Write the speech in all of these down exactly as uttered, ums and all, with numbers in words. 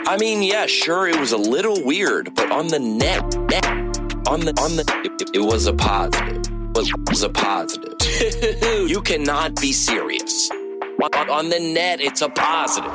I mean, yeah, sure, it was a little weird, but on the net, net on the, on the, it, it was a positive. It was a positive. You cannot be serious. On, on the net, it's a positive.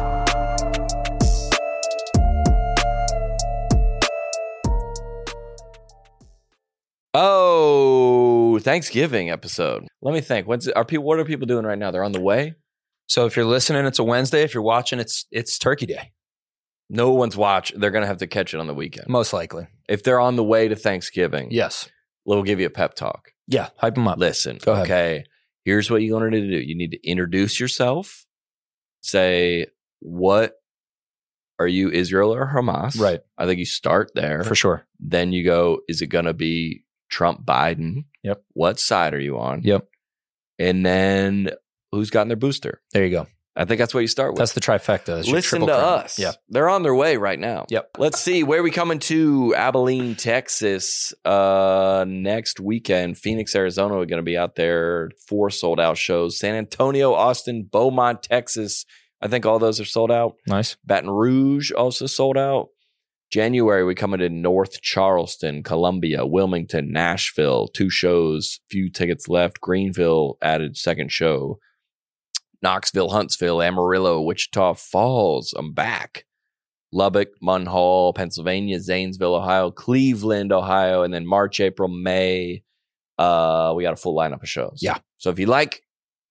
Oh, Thanksgiving episode. Let me think. What's are people? What are people doing right now? They're on the way. So if you're listening, it's a Wednesday. If you're watching, it's it's Turkey Day. No one's watching. They're gonna have to catch it on the weekend, most likely. If they're on the way to Thanksgiving, yes, we'll give you a pep talk. Yeah, hype them up. Listen, Go ahead. Okay. Here's what you need to do. You need to introduce yourself. Say, what are you, Israel or Hamas? Right. I think you start there for sure. Then you go, is it gonna be Trump, Biden? Yep. What side are you on? Yep. And then who's gotten their booster? There you go. I think that's what you start with. That's the trifecta. That's Listen to crown. us. Yeah. They're on their way right now. Yep. Let's see. Where are we coming to? Abilene, Texas. Uh, next weekend. Phoenix, Arizona. We're going to be out there. Four sold out shows. San Antonio, Austin, Beaumont, Texas. I think all those are sold out. Nice. Baton Rouge also sold out. January, we coming to North Charleston, Columbia, Wilmington, Nashville. Two shows, few tickets left. Greenville added second show. Knoxville, Huntsville, Amarillo, Wichita Falls. I'm back. Lubbock, Munhall, Pennsylvania, Zanesville, Ohio, Cleveland, Ohio, and then March, April, May. Uh, we got a full lineup of shows. Yeah. So if you like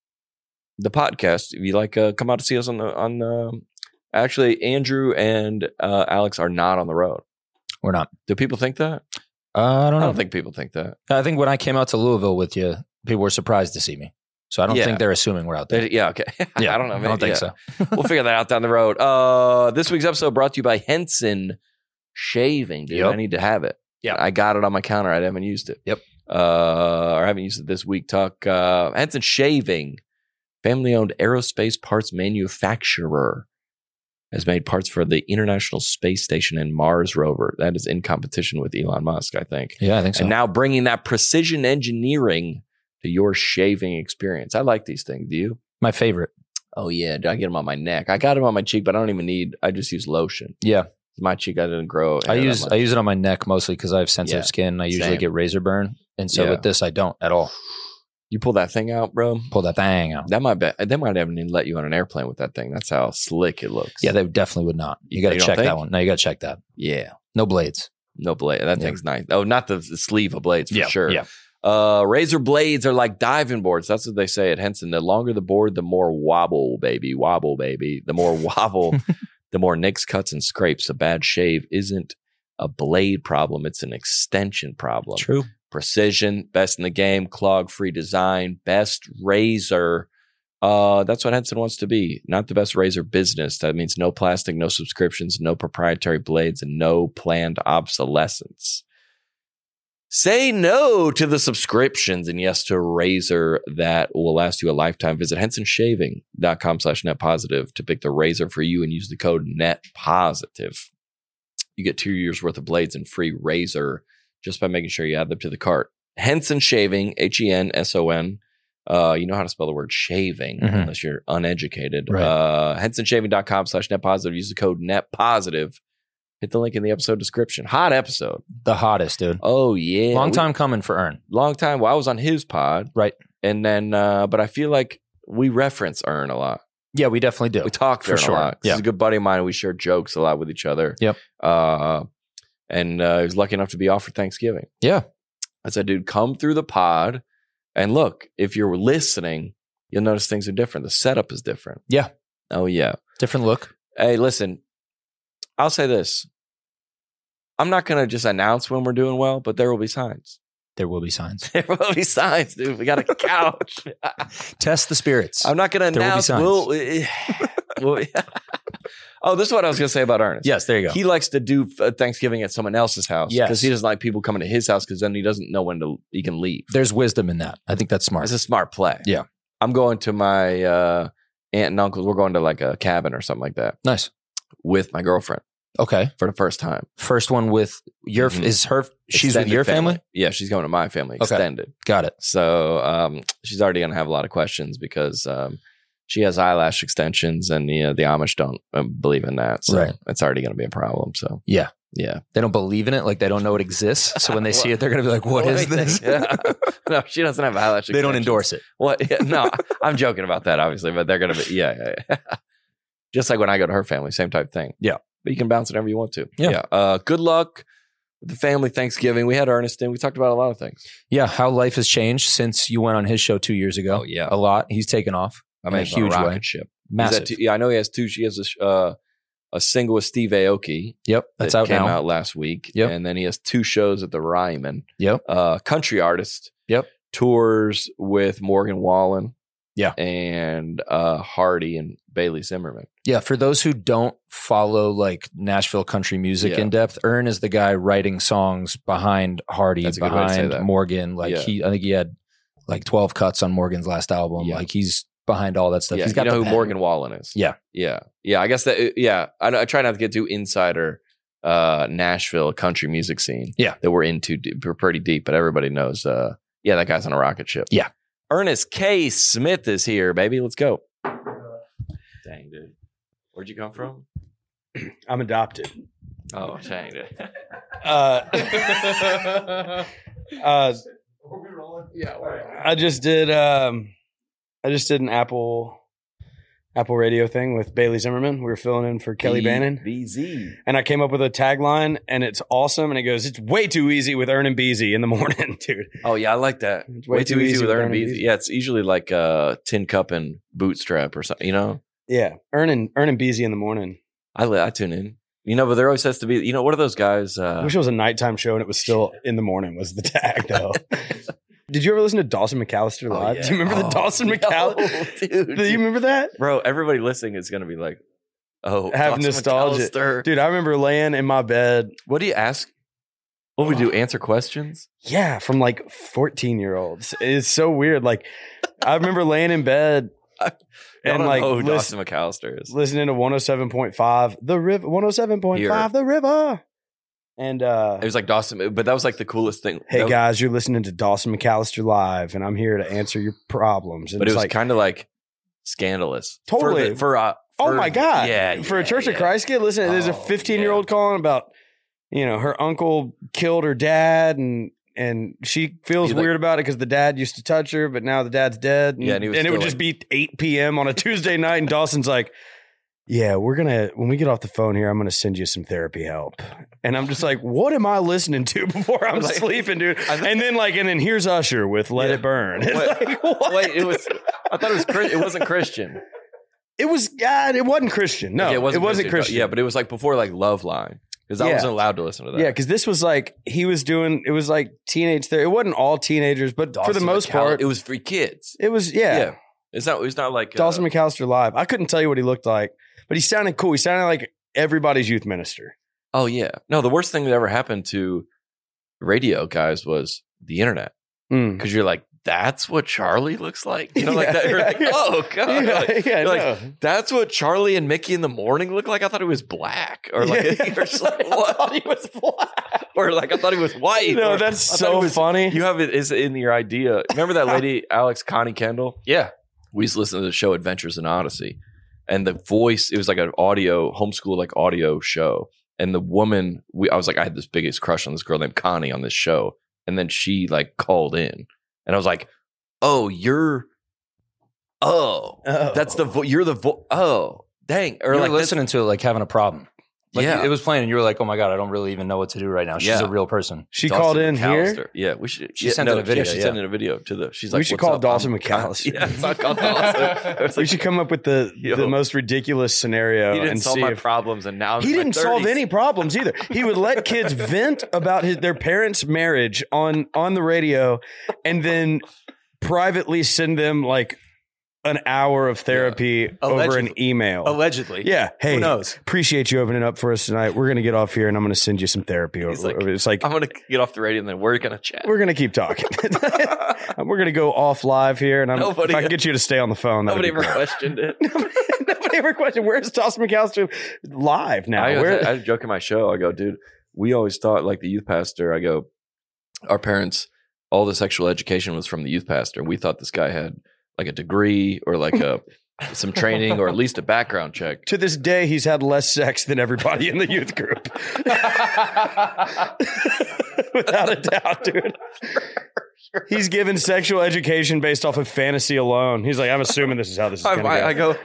the podcast, if you like, uh, come out to see us on the on the. Actually, Andrew and uh, Alex are not on the road. We're not. Do people think that? Uh, I don't know. I don't think people think that. I think when I came out to Louisville with you, people were surprised to see me. So I don't Yeah. think they're assuming we're out there. They- yeah, okay. Yeah, I don't know. I don't think yeah. so. We'll figure that out down the road. Uh, this week's episode brought to you by Henson Shaving. Dude, Yep. I need to have it. Yeah. I got it on my counter. I haven't used it. Yep. Uh, or I haven't used it this week. Talk uh, Henson Shaving, family-owned aerospace parts manufacturer, has made parts for the International Space Station and Mars rover. That is in competition with Elon Musk, I think. Yeah, I think so. And now bringing that precision engineering to your shaving experience. I like these things. Do you? My favorite. Oh, yeah. I get them on my neck. I got them on my cheek, but I don't even need, I just use lotion. Yeah. My cheek, I didn't grow. I hair use that much. I use it on my neck mostly because I have sensitive Yeah. skin. I usually Same. get razor burn. And so Yeah. with this, I don't at all. You pull that thing out, bro. Pull that thing out. That might be, they might even let you on an airplane with that thing. That's how slick it looks. Yeah, they definitely would not. You got to You don't check that think? one. No, you got to check that. Yeah. No blades. No blade. That Yeah. thing's nice. Oh, not the, the sleeve of blades for Yeah, sure. yeah. Uh, razor blades are like diving boards. That's what they say at Henson. The longer the board, the more wobble, baby. Wobble, baby. The more wobble, the more nicks, cuts, and scrapes. A bad shave isn't a blade problem. It's an extension problem. True. Precision, best in the game, clog-free design, best razor. Uh, that's what Henson wants to be. Not the best razor business. That means no plastic, no subscriptions, no proprietary blades, and no planned obsolescence. Say no to the subscriptions and yes to a razor that will last you a lifetime. Visit hensonshaving.com slash net positive to pick the razor for you and use the code net positive. You get two years worth of blades and free razor just by making sure you add them to the cart. Henson Shaving, H E N S O N. Uh, you know how to spell the word shaving Mhm. unless you're uneducated. Right. Uh, hensonshaving.com slash net positive. Use the code net positive. Hit the link in the episode description. Hot episode. The hottest, dude. Oh, yeah. Long We- time coming for Ern. long time. Well, I was on his pod. Right. And then, uh, but I feel like we reference Ern a lot. Yeah, we definitely do. We talk For Ern sure. a lot. Yeah. He's a good buddy of mine. We share jokes a lot with each other. Yep. Uh, and uh, he was lucky enough to be off for Thanksgiving. Yeah. I said, dude, come through the pod and look, if you're listening, you'll notice things are different. The setup is different. Yeah. Oh, yeah. Different look. Hey, listen, I'll say this. I'm not going to just announce when we're doing well, but there will be signs. There will be signs. There will be signs, dude. We got a couch. Test the spirits. I'm not going to There will be announce. signs. We'll, we'll- oh, this is what I was going to say about Ernest. Yes, there you go. He likes to do uh, Thanksgiving at someone else's house. Yes. Because he doesn't like people coming to his house because then he doesn't know when to he can leave. There's wisdom in that. I think that's smart. It's a smart play. Yeah. I'm going to my uh, aunt and uncle's. We're going to like a cabin or something like that Nice. with my girlfriend Okay. for the first time. First one with your, Mhm. is her, she's with Extended your family? Yeah, she's going to my family. Okay. Extended. Got it. So um, she's already going to have a lot of questions because um, she has eyelash extensions, and you know, the Amish don't uh, believe in that. So Right. it's already going to be a problem. So Yeah. yeah. They don't believe in it. Like they don't know it exists. So when they see it, they're going to be like, what What is do they this? think? Yeah. No, she doesn't have eyelash They don't extensions. endorse it. What? Yeah, no, I'm joking about that, obviously, but they're going to be, yeah, yeah, yeah. Just like when I go to her family, same type thing. Yeah. But you can bounce whenever you want to. Yeah. Uh, good luck with the family Thanksgiving. We had Ernest in. We talked about a lot of things. Yeah. How life has changed since you went on his show two years ago. Oh, yeah. A lot. He's taken off. I in a mean, huge a rocket way. ship. He's Massive. at two- yeah, I know he has two. She has a, sh- uh, a single with Steve Aoki. Yep. That's that out came now. out last week. Yep. And then he has two shows at the Ryman. Yep. Uh, country artist. Yep. Tours with Morgan Wallen. Yeah. And uh, Hardy and Bailey Zimmerman. Yeah, for those who don't follow like Nashville country music Yeah. in depth, Ern is the guy writing songs behind Hardy, That's a good way to say behind that. Morgan. Like Yeah. he, I think he had like twelve cuts on Morgan's last album. Yeah. Like he's behind all that stuff. Yeah, He's got you know the who pen. Morgan Wallen is. Yeah. Yeah. Yeah. I guess that, yeah. I, I try not to get too insider uh, Nashville country music scene. Yeah. That we're into. deep- We're pretty deep, but everybody knows, uh, yeah, that guy's on a rocket ship. Yeah. Ernest K. Smith is here, baby. Let's go. Dang, dude. Where'd you come from? I'm adopted. Oh, dang, dude. Uh, uh, Yeah. I just did. Um, I just did an Apple Apple Radio thing with Bailey Zimmerman. We were filling in for Kelly Bannon, B Z. and I came up with a tagline, and it's awesome. And it goes, "It's way too easy with Ern and Beezy in the morning, dude." Oh, yeah. I like that. It's Way, too easy with Ern and Beasley. Yeah. It's usually like uh, Tin Cup and Bootstrap or something, you know? Yeah, Ern and Ern and Beezy in the morning. I, li- I tune in. You know, but there always has to be, you know, what are those guys? I Uh, wish it was a nighttime show and it was still in the morning. Was the tag though? Did you ever listen to Dawson McAllister Oh, live? yeah. Do you remember the Oh, Dawson no, McAllister? dude, Do you remember that? Bro, everybody listening is going to be like, oh, Have Dawson nostalgia. McAllister. Dude, I remember laying in my bed. What do you ask? What do we do? Answer questions? Yeah, from like fourteen year olds. It's so weird. Like, I remember laying in bed I and don't like know who listen, Dawson McAllister is. listening to one oh seven point five, the river, one oh seven point five, the river. And, uh, It was like Dawson, but that was like the coolest thing. hey That was- guys, you're listening to Dawson McAllister live, and I'm here to answer your problems. And but it it's was like, kind of like scandalous. Totally. For, the, for uh, oh for- my God. Yeah. For a yeah, Church yeah. of Christ kid, listen, there's a Oh, fifteen year old calling about, you know, her uncle killed her dad, and and she feels He's like- weird about it because the dad used to touch her, but now the dad's dead. And, Yeah, and he was it still would just be eight p.m. on a Tuesday night, and Dawson's like, yeah, we're going to, when we get off the phone here, I'm going to send you some therapy help. And I'm just like, what am I listening to before I'm Like- sleeping, dude? I think- And then like, and then here's Usher with Let Yeah. It Burn. It's Wait, like, what? Wait, it was, I thought it was, Chris- it wasn't Christian. It was, God, it wasn't Christian. No, Yeah, it wasn't, Christian. Yeah, but it was like before like Love Line. Because I Yeah. wasn't allowed to listen to that. Yeah, because this was like he was doing. It was like teenage therapy. It wasn't all teenagers, but for the Dawson most McAll- part, it was for kids. it was. Yeah, Yeah. It's not. It's not like uh, Dawson McAllister live. I couldn't tell you what he looked like, but he sounded cool. He sounded like everybody's youth minister. Oh yeah. No, the worst thing that ever happened to radio guys was the internet. Mm. Because you're like, that's what Charlie looks like. You know, like Yeah, that. You're yeah, like, yeah. oh god. Yeah, Like, yeah, you're like, no. that's what Charlie and Mickey in the morning look like. I thought he was black, or like, Yeah, or, that's like, what I what? thought he was black. Or like I thought he was white. No, or- that's I thought so it was- funny. You have it is in your idea. Remember that lady, Alex Connie Kendall? Yeah. We used to listen to the show Adventures in Odyssey, and the voice, it was like an audio homeschool like audio show, and the woman, we I was like, I had this biggest crush on this girl named Connie on this show, and then she like called in, and I was like, oh, you're, oh, Oh. that's the vo- you're the vo- oh dang, or Or like like that's- listening to it, like having a problem. Like Yeah. it was playing, and you were like, "Oh my god, I don't really even know what to do right now." She's Yeah. a real person. She Dawson called in McAllister. here. Yeah, we should. She yeah, sent no, in a video, Yeah, she yeah. sent in a video to the. She's We like, should "What's call up? Dawson I'm- McAllister." Yeah, it's not called Dawson. It was We like, should come up with the Yo. the most ridiculous scenario he didn't and solve see my if problems, and now I'm he in my didn't solve thirties. any problems either. He would let kids vent about his their parents' marriage on on the radio, and then privately send them like an hour of therapy over an Allegedly. email. Allegedly. Yeah. Hey, Who knows? appreciate you opening up for us tonight. We're gonna get off here, and I'm gonna send you some therapy. He's Over, like, it's like I'm gonna get off the radio, and then we're gonna chat. we're gonna keep talking. We're gonna go off live here, and I'm, Nobody- if I can get you to stay on the phone, that'd Nobody be ever great. questioned it. Nobody ever questioned where's Dawson McAllister live now. I, I, Where, I joke in my show. I go, dude, we always thought like the youth pastor. I go, our parents, all the sexual education was from the youth pastor. We thought this guy had like a degree or like a some training or at least a background check. To this day, he's had less sex than everybody in the youth group. Without a doubt, dude. He's given sexual education based off of fantasy alone. He's like, I'm assuming this is how this is going to go. I, I go,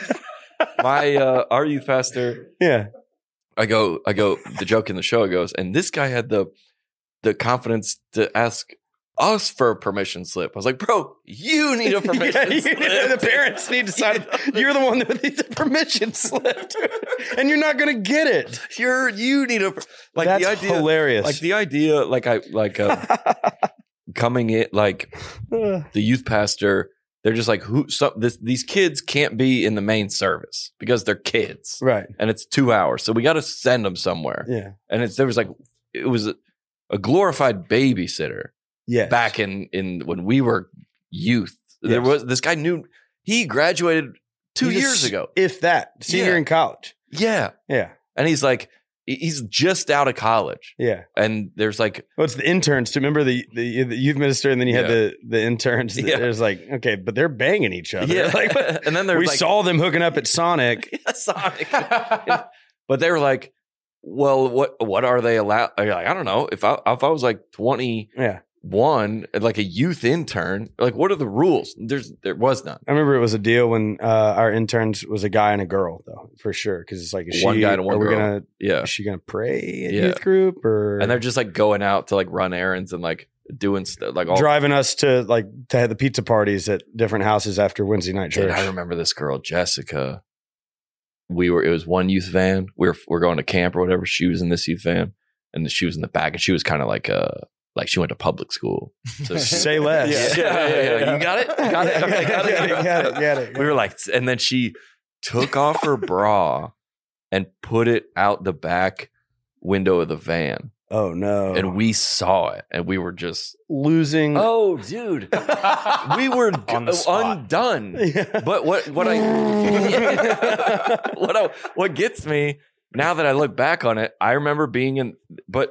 my uh, our youth pastor. Yeah. I go, I go. The joke in the show goes, and this guy had the the confidence to ask us for a permission slip. I was like, bro, you need a permission yeah, slip. Need, the parents need to sign. You're the one that needs a permission slip, dude. And you're not going to get it. You're you need a like That's the idea, hilarious. Like the idea, like I like uh, coming in, like the youth pastor. They're just like who? So this, these kids can't be in the main service because they're kids, right? And it's two hours, so we got to send them somewhere. Yeah, and it's there was like it was a, a glorified babysitter. Yes. Back in, in when we were youth, yes. there was this guy knew he graduated two he's years a, ago, if that senior yeah. in college. Yeah, yeah, and he's like he's just out of college. Yeah, and there's like well, it's the interns. To remember the, the the youth minister, and then you yeah. had the the interns. Yeah. There's like okay, but they're banging each other. Yeah, like, and then there we like, saw them hooking up at Sonic. yeah, Sonic, but they were like, well, what what are they allowed? Like, I don't know. If I if I was like twenty, yeah. One like a youth intern, like what are the rules? There's there was none. I remember it was a deal when uh, our interns was a guy and a girl though, for sure. Because it's like is one she, guy and one are we girl. Gonna, yeah, is she gonna pray at yeah. youth group or? And they're just like going out to like run errands and like doing stuff like all driving us to like to have the pizza parties at different houses after Wednesday night church. Dude, I remember this girl Jessica. We were it was one youth van. We were we're going to camp or whatever. She was in this youth van, and she was in the back, and she was kind of like uh like she went to public school. So she, Say less. Yeah, yeah, yeah, yeah. You got it? Got it? Okay, got it. Got it, got it, got it. We were like, and then she took off her bra and put it out the back window of the van. Oh no. And we saw it, and we were just losing. Oh, dude. We were On the g- spot. undone. Yeah. But what what I what I, what gets me now that I look back on it, I remember being in but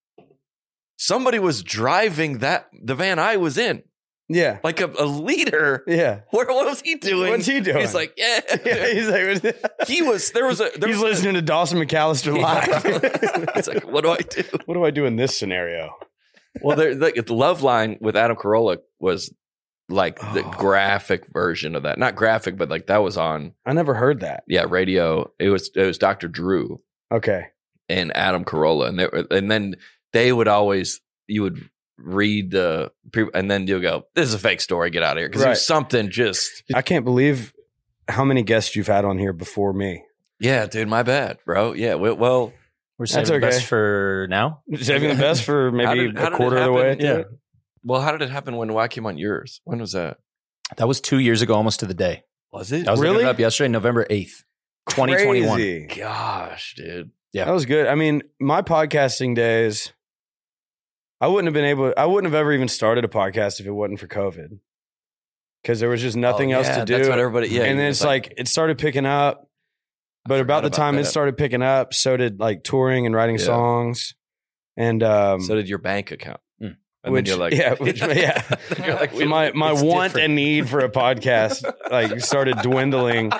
somebody was driving that the van I was in. Yeah. Like a, a leader. Yeah. What, what was he doing? What's he doing? He's like, yeah. Yeah, he's like, He was there was a there he's was listening to Dawson McAllister live. It's like, what do I do? What do I do in this scenario? Well, there the, the Love Line with Adam Carolla was like the Oh. graphic version of that. Not graphic, but like that was on I never heard that. yeah, radio. It was it was Doctor Drew Okay. and Adam Carolla, and they were, and then they would always you would read the and then you'll go, this is a fake story, get out of here, because Right. there's something just I can't believe how many guests you've had on here before me. yeah, dude, my bad, bro. Yeah, well, well We're That's saving the best okay. for now. Saving the best for How maybe did- how a did it quarter of the way. happen? to Yeah. it. well, how did it happen when I came on yours? When was that? That was two years ago, almost to the day. Was it? I was Really? looking it up yesterday, November eighth, twenty twenty-one. Crazy. Gosh, dude. Yeah. That was good. I mean, my podcasting days, I wouldn't have been able, I wouldn't have ever even started a podcast if it wasn't for COVID. Because there was just nothing Oh, else yeah, to do. That's what everybody. Yeah, and then it's it's like, it started picking up. But I about forgot the about time it that. started picking up, so did like touring and writing Yeah. songs. And um, so did your bank account. Mm. And which, then you're like, yeah, which, yeah. Then you're like, So my my It's want different. and need for a podcast like started dwindling.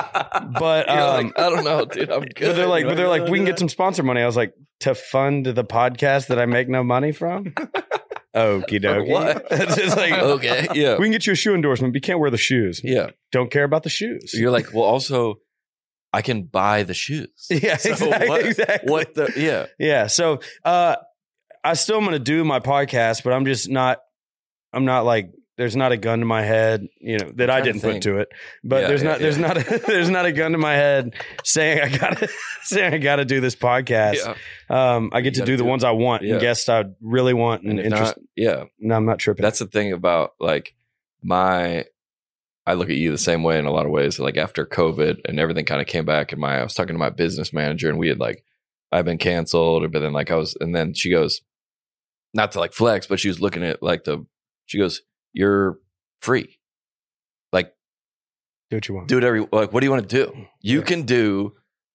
But You're um, like, I don't know, dude. I'm good. but they're like, You're but they're like, "Oh, we can yeah." get some sponsor money. I was like, to fund the podcast that I make no money from. Okie dokie. what? It's just like, Okay, yeah, we can get you a shoe endorsement, but you can't wear the shoes. yeah. Don't care about the shoes. You're like, well, also, I can buy the shoes. Yeah, So exactly, what- exactly. What the? Yeah, Yeah. So uh, I still am going to do my podcast, but I'm just not. I'm not like. There's not a gun to my head, you know, that I trying to didn't put think. to it. But Yeah, there's yeah, not. There's yeah. not. A, there's not a gun to my head saying I gotta saying I gotta do this podcast. yeah. Um, I You get to gotta do the do it. ones I want Yeah. and guests I really want and, And if interest. not, yeah, no, I'm not tripping. that's the thing about like my. I look at you the same way in a lot of ways. Like after COVID and everything kind of came back, and my I was talking to my business manager, and we had like I've been canceled, but then like I was, and then she goes, not to like flex, but she was looking at like the. She goes, "You're free. Like do what you want. do whatever. You, like what do you want to do? You Yeah. can do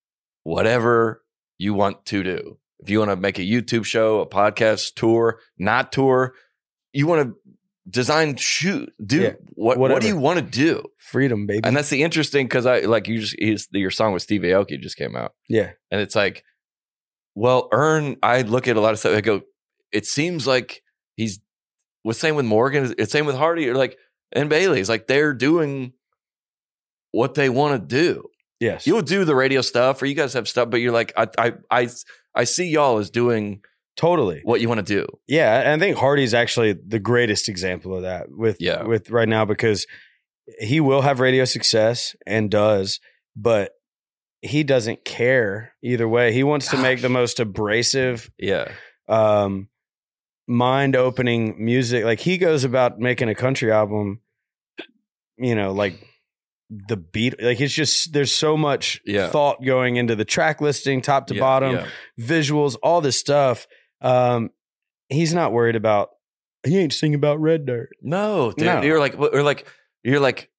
whatever you want to do. If you want to make a YouTube show, a podcast, tour, not tour, you want to design shoot. Do Yeah, what? whatever. What do you want to do? Freedom, baby. And that's the interesting because I like you just he's, your song with Steve Aoki just came out, yeah. and it's like, well, Earn. I look at a lot of stuff. I go, it seems like he's was same with Morgan. It's same with Hardy or like and Bailey. It's like they're doing what they want to do. Yes. You'll do the radio stuff, or you guys have stuff, but you're like, I, I, I, I see y'all as doing Totally. what you want to do. Yeah, and I think Hardy's actually the greatest example of that with Yeah. with right now because he will have radio success and does, but he doesn't care either way. He wants to make Gosh. the most abrasive, Yeah, um, mind-opening music. Like he goes about making a country album, you know, like the beat. Like it's just there's so much Yeah. thought going into the track listing, top to yeah, bottom, yeah. visuals, all this stuff. Um, he's not worried about. He ain't singing about red dirt. No, dude, No. you're like, you're like, you're like,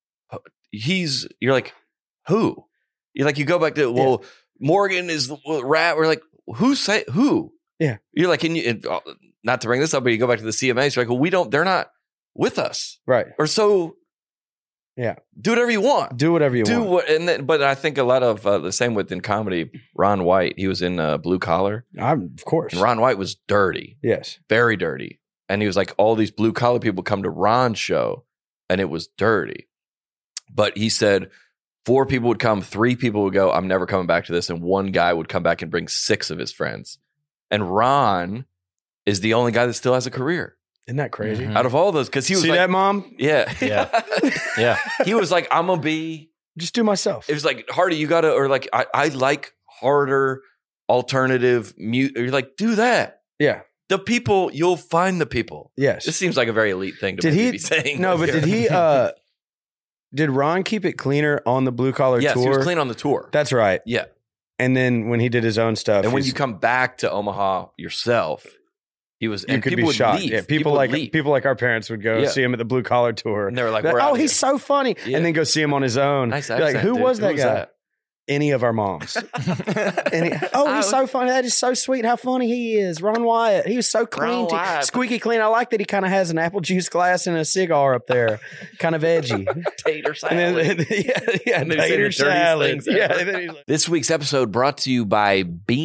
he's, you're like, who? You're like, you go back to, well, Morgan is the rap. We're like, who say who? Yeah. You're like, can you? And, uh, not to bring this up, but you go back to the C M As. You're like, well, we don't. They're not with us, Right. or so. Yeah. Do whatever you want. Do whatever you Do want. what, and then, but I think a lot of uh, the same with in comedy. Ron White, he was in uh, Blue Collar, I'm, of course. and Ron White was dirty, Yes. very dirty, and he was like, all these blue collar people come to Ron's show, and it was dirty. But he said four people would come, three people would go, I'm never coming back to this, and one guy would come back and bring six of his friends, and Ron is the only guy that still has a career Isn't that crazy? Mhm. out of all those because he was See like, that, Mom? yeah, Yeah. Yeah. he was like, I'm gonna be. Just do myself. It was like, Hardy, you gotta, or like, I, I like harder alternative mute. You're like, do that. yeah. The people, you'll find the people. Yes. This seems like a very elite thing to Did maybe he- be saying. No, but here. did he? uh Did Ron keep it cleaner on the blue collar Yes, tour? he was clean on the tour. That's right. yeah. And then when he did his own stuff, And when he's- you come back to Omaha yourself, he was, you and could people be would shocked. leave. Yeah, people, would like leave. people like our parents would go Yeah. see him at the blue collar tour. And they were like, They're we're like, out oh, of he's here. so funny, Yeah. and then go see him on his own. Nice You're like, accent, who dude. was that Who guy? that? Any of our moms. And he- oh, he's I- so funny. That is so sweet. How funny he is. Ron Wyatt. He was so clean, Ron too. Wyatt. Squeaky clean. I like that he kind of has an apple juice glass and a cigar up there, kind of edgy. Tater And then, yeah, yeah, And then he's saying tater the dirtiest salad. things Yeah, ever. and then he's like, This week's episode brought to you by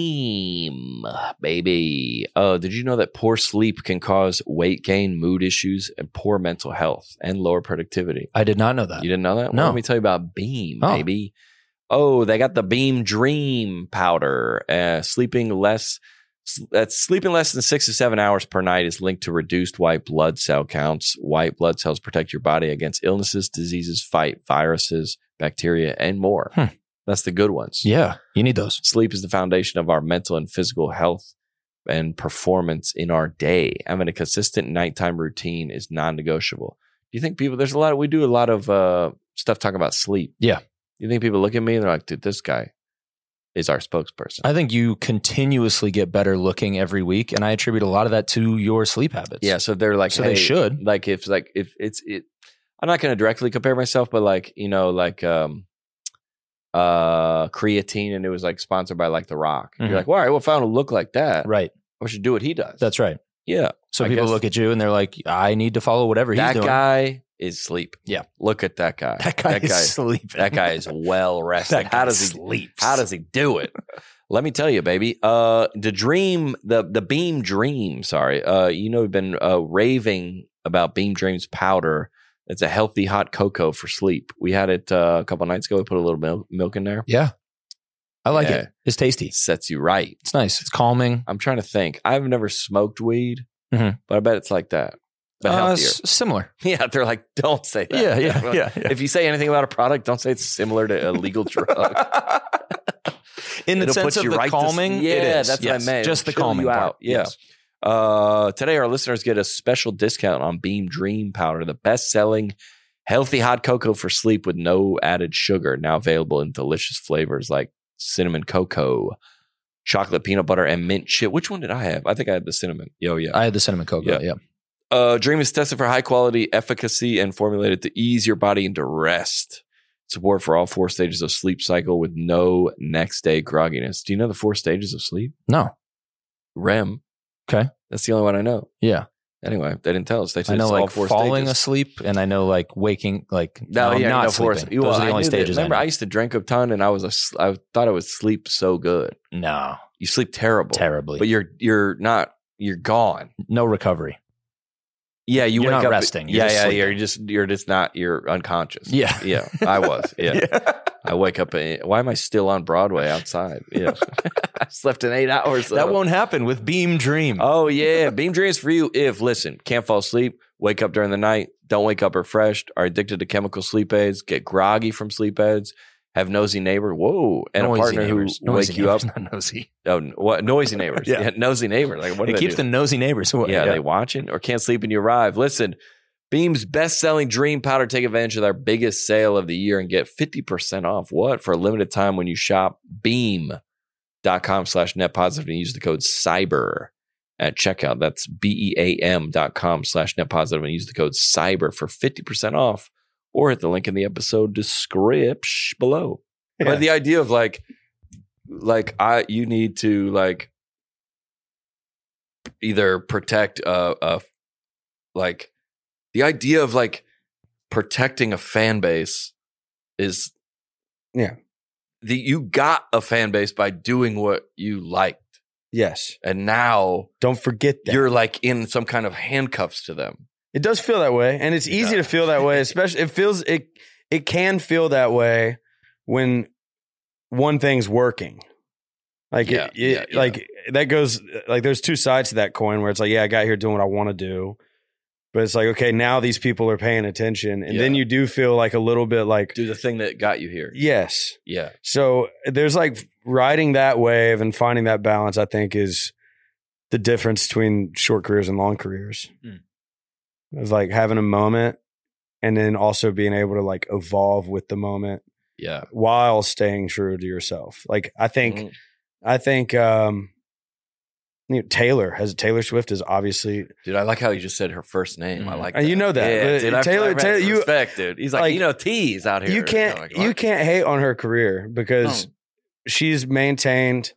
Beam, baby. Uh, did you know that poor sleep can cause weight gain, mood issues, and poor mental health and lower productivity? I did not know that. You didn't know that? No. Well, let me tell you about Beam, Oh. baby. Oh, they got the Beam Dream powder. Uh, sleeping less, that's sleeping less than six to seven hours per night is linked to reduced white blood cell counts. White blood cells protect your body against illnesses, diseases, fight viruses, bacteria, and more. Hmm. That's the good ones. Yeah, you need those. Sleep is the foundation of our mental and physical health and performance in our day. Having a consistent nighttime routine is non-negotiable. Do you think people, there's a lot of, we do a lot of uh, stuff talking about sleep. Yeah. You think people look at me and they're like, dude, this guy is our spokesperson. I think you continuously get better looking every week, and I attribute a lot of that to your sleep habits. yeah. So they're like, So hey, they should. like, if like, if it's, it, I'm not going to directly compare myself, but like, you know, like, um, uh, creatine, and it was like sponsored by like The Rock. Mhm. You're like, well, all right, well, if I want to look like that, Right. I should do what he does. That's right. yeah. So I people guess- look at you and they're like, I need to follow whatever he's that doing. guy is sleep. Yeah. Look at that guy. that guy is sleeping. that guy is well rested. That guy How does he sleeps. how does he do it? Let me tell you, baby. Uh the dream, the the Beam Dream, sorry. Uh you know, we've been uh raving about Beam Dreams powder. It's a healthy hot cocoa for sleep. We had it uh, a couple nights ago. We put a little milk, milk in there. Yeah. I like Yeah. it. It's tasty. It sets you right. It's nice. It's calming. I'm trying to think. I've never smoked weed, Mhm. but I bet it's like that. But Uh, healthier. s- similar. Yeah, they're like, don't say that. Yeah, yeah, yeah, yeah. If you say anything about a product, don't say it's similar to a legal drug. In the It'll sense put of you the right to s- calming, yeah, it is. that's Yes. what I meant. Just the It'll chill calming you part. out. Yeah. Yes. Uh, today, our listeners get a special discount on Beam Dream Powder, the best-selling healthy hot cocoa for sleep with no added sugar. Now available in delicious flavors like cinnamon cocoa, chocolate peanut butter, and mint chip. Which one did I have? I think I had the cinnamon. Yo, yeah. I had the cinnamon cocoa. Yeah. Yeah. Uh, Dream is tested for high quality efficacy and formulated to ease your body into rest. Support for all four stages of sleep cycle with no next day grogginess. Do you know the four stages of sleep? No. R E M. Okay. That's the only one I know. Yeah. Anyway, they didn't tell us. They I said know it's all like four falling stages. asleep, and I know like waking, like No, no, yeah, not no, four- sleeping. well, Those are I the only knew that- stages. I Remember, know. I used to drink a ton, and I was a, s- I thought I would sleep so good. No, You sleep terrible, terribly. but you're you're not you're gone. no recovery. Yeah, you You're wake not up. resting. You're yeah, just yeah, sleeping. you're just you're just not you're unconscious. Yeah. yeah, I was. Yeah, I wake up. And, why am I still on Broadway outside? Yeah, I slept in eight hours. That though. won't happen with Beam Dream. Oh yeah, Beam Dreams for you. If listen, can't fall asleep, wake up during the night, don't wake up refreshed, are addicted to chemical sleep aids, get groggy from sleep aids, have nosy neighbor, whoa, and Noisy a partner neighbors. who Noisy wake you up. neighbors, not nosy. Oh, n- what nosy neighbors? Yeah. yeah, nosy neighbor. Like what? Do It they keeps do? the nosy neighbors away. Yeah, are they watching or can't sleep when you arrive. Listen, Beam's best-selling Dream Powder. Take advantage of their biggest sale of the year and get fifty percent off. What? For a limited time when you shop beam.com slash net positive and use the code CYBER at checkout. That's B-E-A-M dot com slash net positive and use the code CYBER for fifty percent off or hit the link in the episode description below. Yeah. But the idea of like, like I, you need to like either protect a, a like the idea of like protecting a fan base is Yeah. the you got a fan base by doing what you liked, Yes. and now Don't forget that. you're like in some kind of handcuffs to them. It does feel that way, and it's easy Yeah. to feel that way. Especially, it feels it. It can feel that way when one thing's working. Like, Yeah, it, yeah, it- yeah. like that goes. Like, there's two sides to that coin. Where it's like, yeah, I got here doing what I want to do, but it's like, okay, now these people are paying attention, and then Yeah. you do feel like a little bit like, Do the thing that got you here. yes. Yeah, So there's like riding that wave and finding that balance. I think is the difference between short careers and long careers. Mm. It's like having a moment and then also being able to like evolve with the moment yeah. while staying true to yourself. Like I think, Mhm. I think, um, you know, Taylor has Taylor Swift is obviously Dude, I like how you just said her first name. I Mhm. like And you that. know that. Yeah, But dude, I, Taylor- I Taylor, you- respect, dude. He's like, like, you know, T's out here. you can't I'm like, you what? can't hate on her career because No. she's maintained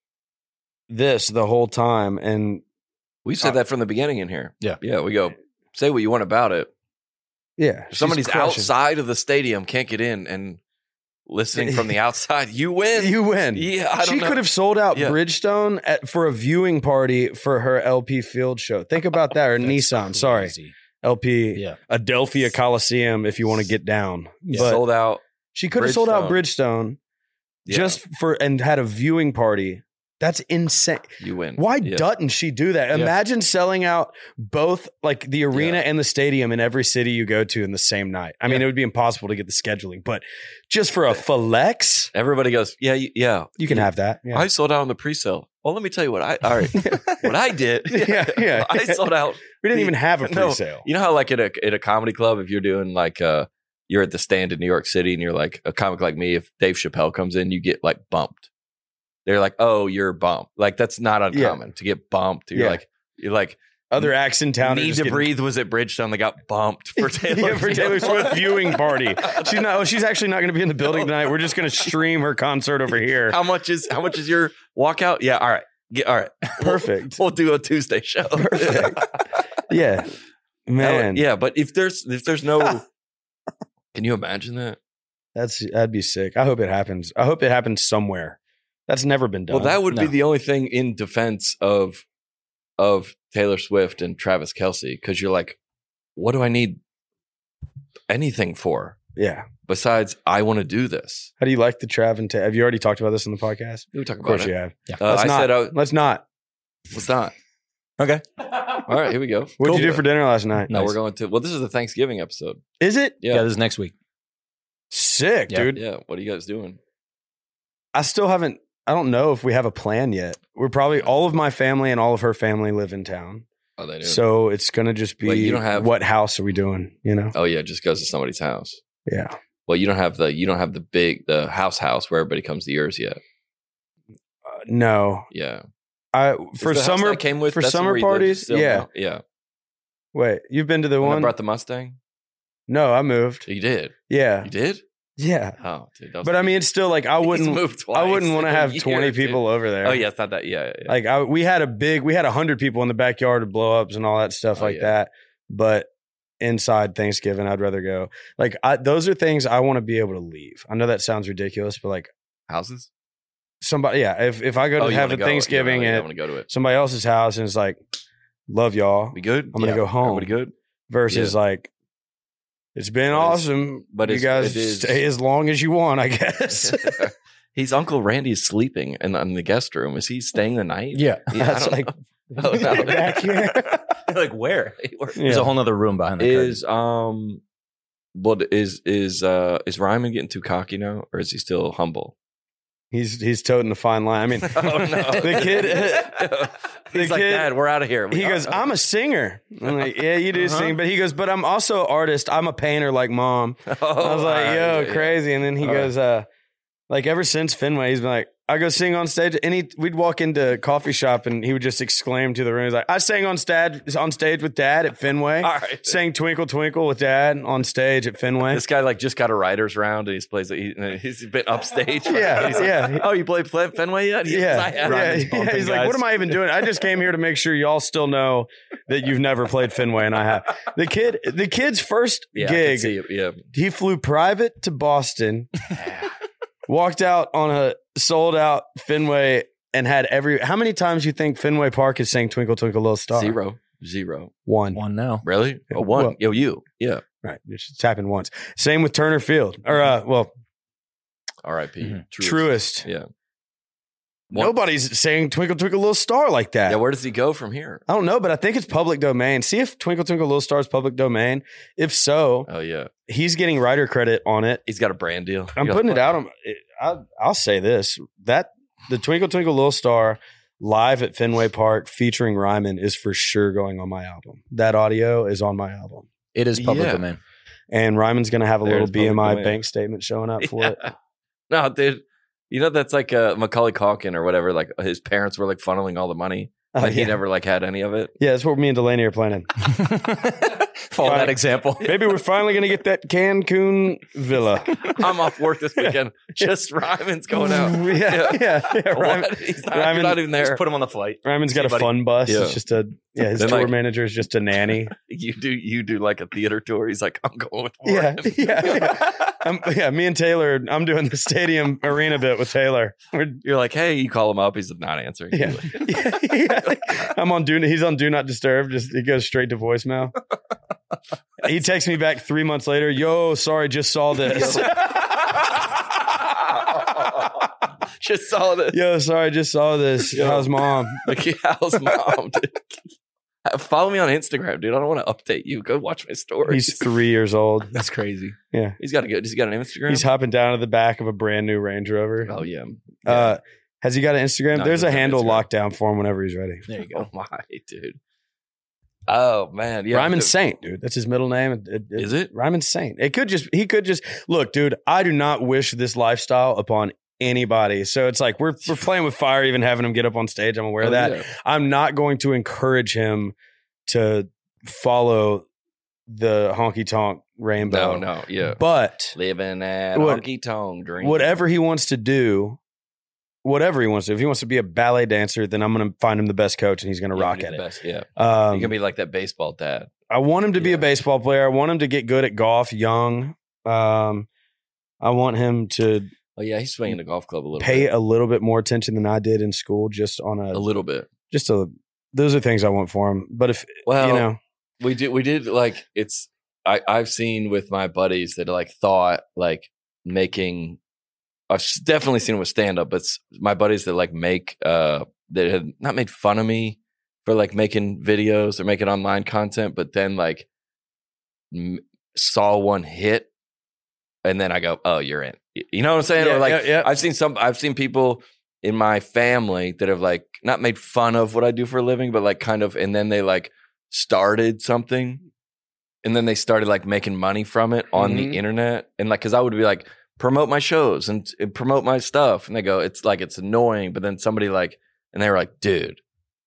this the whole time. And We've said that from the beginning in here. Yeah. Yeah, we go, say what you want about it. yeah, If she's somebody's crushing. outside of the stadium, can't get in, and listening from the outside, you win. You win. Yeah, I don't She know. could have sold out Yeah. Bridgestone at, for a viewing party for her L P Field show. Think about that. Or That's Nissan, sorry. crazy. L P, Yeah. Adelphia Coliseum if you want to get down. Yeah. But sold out. she could have sold out Bridgestone. Bridgestone Yeah, just for and had a viewing party. That's insane. you win. Why Yeah. doesn't she do that? Yeah. Imagine selling out both like the arena Yeah. and the stadium in every city you go to in the same night. I mean, Yeah. it would be impossible to get the scheduling, but just for a flex, Everybody goes, yeah, you- yeah. you can have that. Yeah. I sold out on the pre-sale. Well, let me tell you what I. All right, what I did. Yeah, yeah. I sold out. We didn't even have a No. pre-sale. You know how like at a at a comedy club, if you're doing like uh you're at the Stand in New York City and you're like a comic like me, if Dave Chappelle comes in, you get like bumped. They're like, oh, you're bumped. Like that's not uncommon to get bumped. You're Yeah. like, you're like, Other acts in town are Need just to getting- Breathe was at Bridgestone. They got bumped for Taylor. yeah, for Taylor Swift viewing party. She's not. She's actually not going to be in the building tonight. We're just going to stream her concert over here. How much is how much is your walkout? Yeah, all right, Get, all right, Perfect. We'll, we'll do a Tuesday show. Perfect. Yeah, man. yeah. But if there's if there's no, can you imagine that? That's that'd be sick. I hope it happens. I hope it happens somewhere. That's never been done. Well, that would be No. the only thing in defense of of Taylor Swift and Travis Kelce, because you're like, what do I need anything for yeah. besides I want to do this? How do you like the Trav and Ta- Have you already talked about this in the podcast? We talk Of about course it. you have. Yeah. Uh, Let's I not. said, uh, Let's not. let's not. Okay. All right, here we go. What did Cool. you do for dinner last night? No, Nice. we're going to. Well, this is the Thanksgiving episode. Is it Yeah. Yeah, this is next week. sick, Yeah. dude? yeah. What are you guys doing? I still haven't. I don't know if we have a plan yet. We're probably all of my family and all of her family live in town, Oh, they do. so it's gonna just be. Wait, you don't have- what house are we doing? You know? oh yeah, it just goes to somebody's house. Yeah. Well, you don't have the you don't have the big the house house where everybody comes to yours yet. Uh, no, Yeah, I Is for the house summer I came with for that's summer where you live parties. still Yeah. now? yeah. Wait, you've been to the When I one? brought the Mustang. No, I moved. You did. Yeah, You did. Yeah. Oh, dude. that was- But I mean, it's still like I he's wouldn't. moved I twice wouldn't want to in a have year, twenty dude. people over there. Oh yeah, it's not that. Yeah, yeah. Like I, we had a big, we had a hundred people in the backyard with blow ups and all that stuff Oh, like yeah. that. But inside Thanksgiving, I'd rather go. Like I, those are things I want to be able to leave. I know that sounds ridiculous, but like Houses. somebody, yeah. If if I go to Oh, you have wanna a go. Thanksgiving Yeah, I at want to go to it. somebody else's house and it's like, love y'all, We good? I'm gonna go home. Everybody good? versus like, it's been But it's- awesome, but you it's- guys it is- stay as long as you want, I guess. He's Uncle Randy's sleeping in, in the guest room. Is he staying the night? Yeah. Yeah, I That's don't like know. Oh, no. back here. Like where? Or- There's Yeah. a whole nother room behind the curtain. Is um, what is is uh is Ryman getting too cocky now, or is he still humble? He's he's toting the fine line. I mean, Oh no, the kid. He's the like, kid- Dad, we're out of here. He goes, I'm a singer. I'm like, yeah, you do Uh-huh. sing. But he goes, but I'm also an artist. I'm a painter like mom. I was like, yo, crazy. And then he All goes, uh, like ever since Fenway, he's been like, I go sing on stage. And he, we'd walk into a coffee shop and he would just exclaim to the room, he's like, I sang on stage, on stage with Dad at Fenway. All right. Sang Twinkle Twinkle with Dad on stage at Fenway. This guy like just got a writer's round and he's plays. He, he's been upstage. Yeah, He's like, yeah. Oh, you played Fen- Fenway yet? He goes, Yeah, "I have." yeah, Ryman's yeah. bumping, He's like, guys. what am I even doing? I just came here to make sure y'all still know that you've never played Fenway, and I have. The kid, the kid's first Yeah, I can gig, see it. Yeah. he flew private to Boston, walked out on a sold out Fenway, and had every. How many times you think Fenway Park has sang "Twinkle Twinkle Little Star"? Zero. Zero. One. One now. Really? Yeah, Oh, one. well- Yo, you. Yeah. Right, it's happened once. Same with Turner Field, or uh, well, R I P. Mhm. Truest. Truist. Yeah. One- Nobody's saying "Twinkle Twinkle Little Star" like that. Yeah. Where does he go from here? I don't know, but I think it's public domain. See if Twinkle Twinkle Little Star is public domain. If so, Oh yeah. he's getting writer credit on it. He's got a brand deal. I'm You're putting like, it out. On, I'll, I'll say this: that the Twinkle Twinkle Little Star live at Fenway Park featuring Ryman is for sure going on my album. That audio is on my album, It is public Yeah. domain. and Ryman's going to have a There's little B M I public domain. bank statement showing up for it. Yeah. No, dude. You know that's like uh, Macaulay Culkin or whatever. Like his parents were like funneling all the money, Oh, and he yeah. never like had any of it. Yeah, that's what me and Delaney are planning. Follow Fine. that example. Maybe we're finally going to get that Cancun villa. I'm off work this weekend. Just Ryman's going out. yeah, yeah, yeah. Ryman, What? He's not, Ryman- you're not even there. Just put him on the flight. Ryman's got See, a buddy. fun bus. Yeah. It's just a yeah. His Then, tour like- manager is just a nanny. You do you do like a theater tour. He's like, I'm going with Yeah, Warren. yeah, yeah. Um, yeah, me and Taylor. I'm doing the stadium arena bit with Taylor. We're, You're like, hey, you call him up. He's not answering. yeah, yeah, yeah. I'm on do. He's on do not disturb. Just he goes straight to voicemail. He texts me back three months later. Yo, sorry, just saw this. Just saw this. Yo, sorry, just saw this. Yo. How's mom? Like, how's mom? Dude? Follow me on Instagram, dude. I don't want to update you. Go watch my stories. He's three years old. That's crazy. Yeah, He's got a good. He's got an Instagram. he's hopping down to the back of a brand new Range Rover. oh yeah. Uh, has he got an Instagram? No, There's he a doesn't have handle Instagram. lockdown for him whenever he's ready. There you go. Oh my dude. Oh man, yeah. Ryman dude. Saint, dude. That's his middle name. It- it- Is it? Ryman Saint? It could just, he could just, look, dude, I do not wish this lifestyle upon anybody. So it's like, we're, we're playing with fire, even having him get up on stage. I'm aware Oh, of that. yeah. I'm not going to encourage him to follow the honky tonk rainbow. No, no, yeah. But Living that What- honky tonk dream. whatever he wants to do, whatever he wants to do, if he wants to be a ballet dancer, then I'm going to find him the best coach and he's going to Yeah, rock he's at the it. best, yeah. Um, You're gonna be like that baseball dad. I want him to be Yeah. a baseball player. I want him to get good at golf young. Um, I want him to Oh yeah, he's swinging the golf club a little pay bit. a little bit more attention than I did in school, just on a, A little bit. just a. Those are things I want for him. But if Well, you know, we did we did like it's I, I've seen with my buddies that like thought like making I've s- definitely seen it with stand up, but it's my buddies that like make uh that had not made fun of me for like making videos or making online content, but then like m- saw one hit and then I go, oh, you're in. Y- You know what I'm saying? Yeah, or like yeah, yeah. I've seen some I've seen people in my family that have like not made fun of what I do for a living, but like kind of, and then they like started something and then they started like making money from it on Mhm. the internet. And like, cause I would be like, promote my shows and, and promote my stuff. And they go, it's like, it's annoying. But then somebody like, and they were like, dude,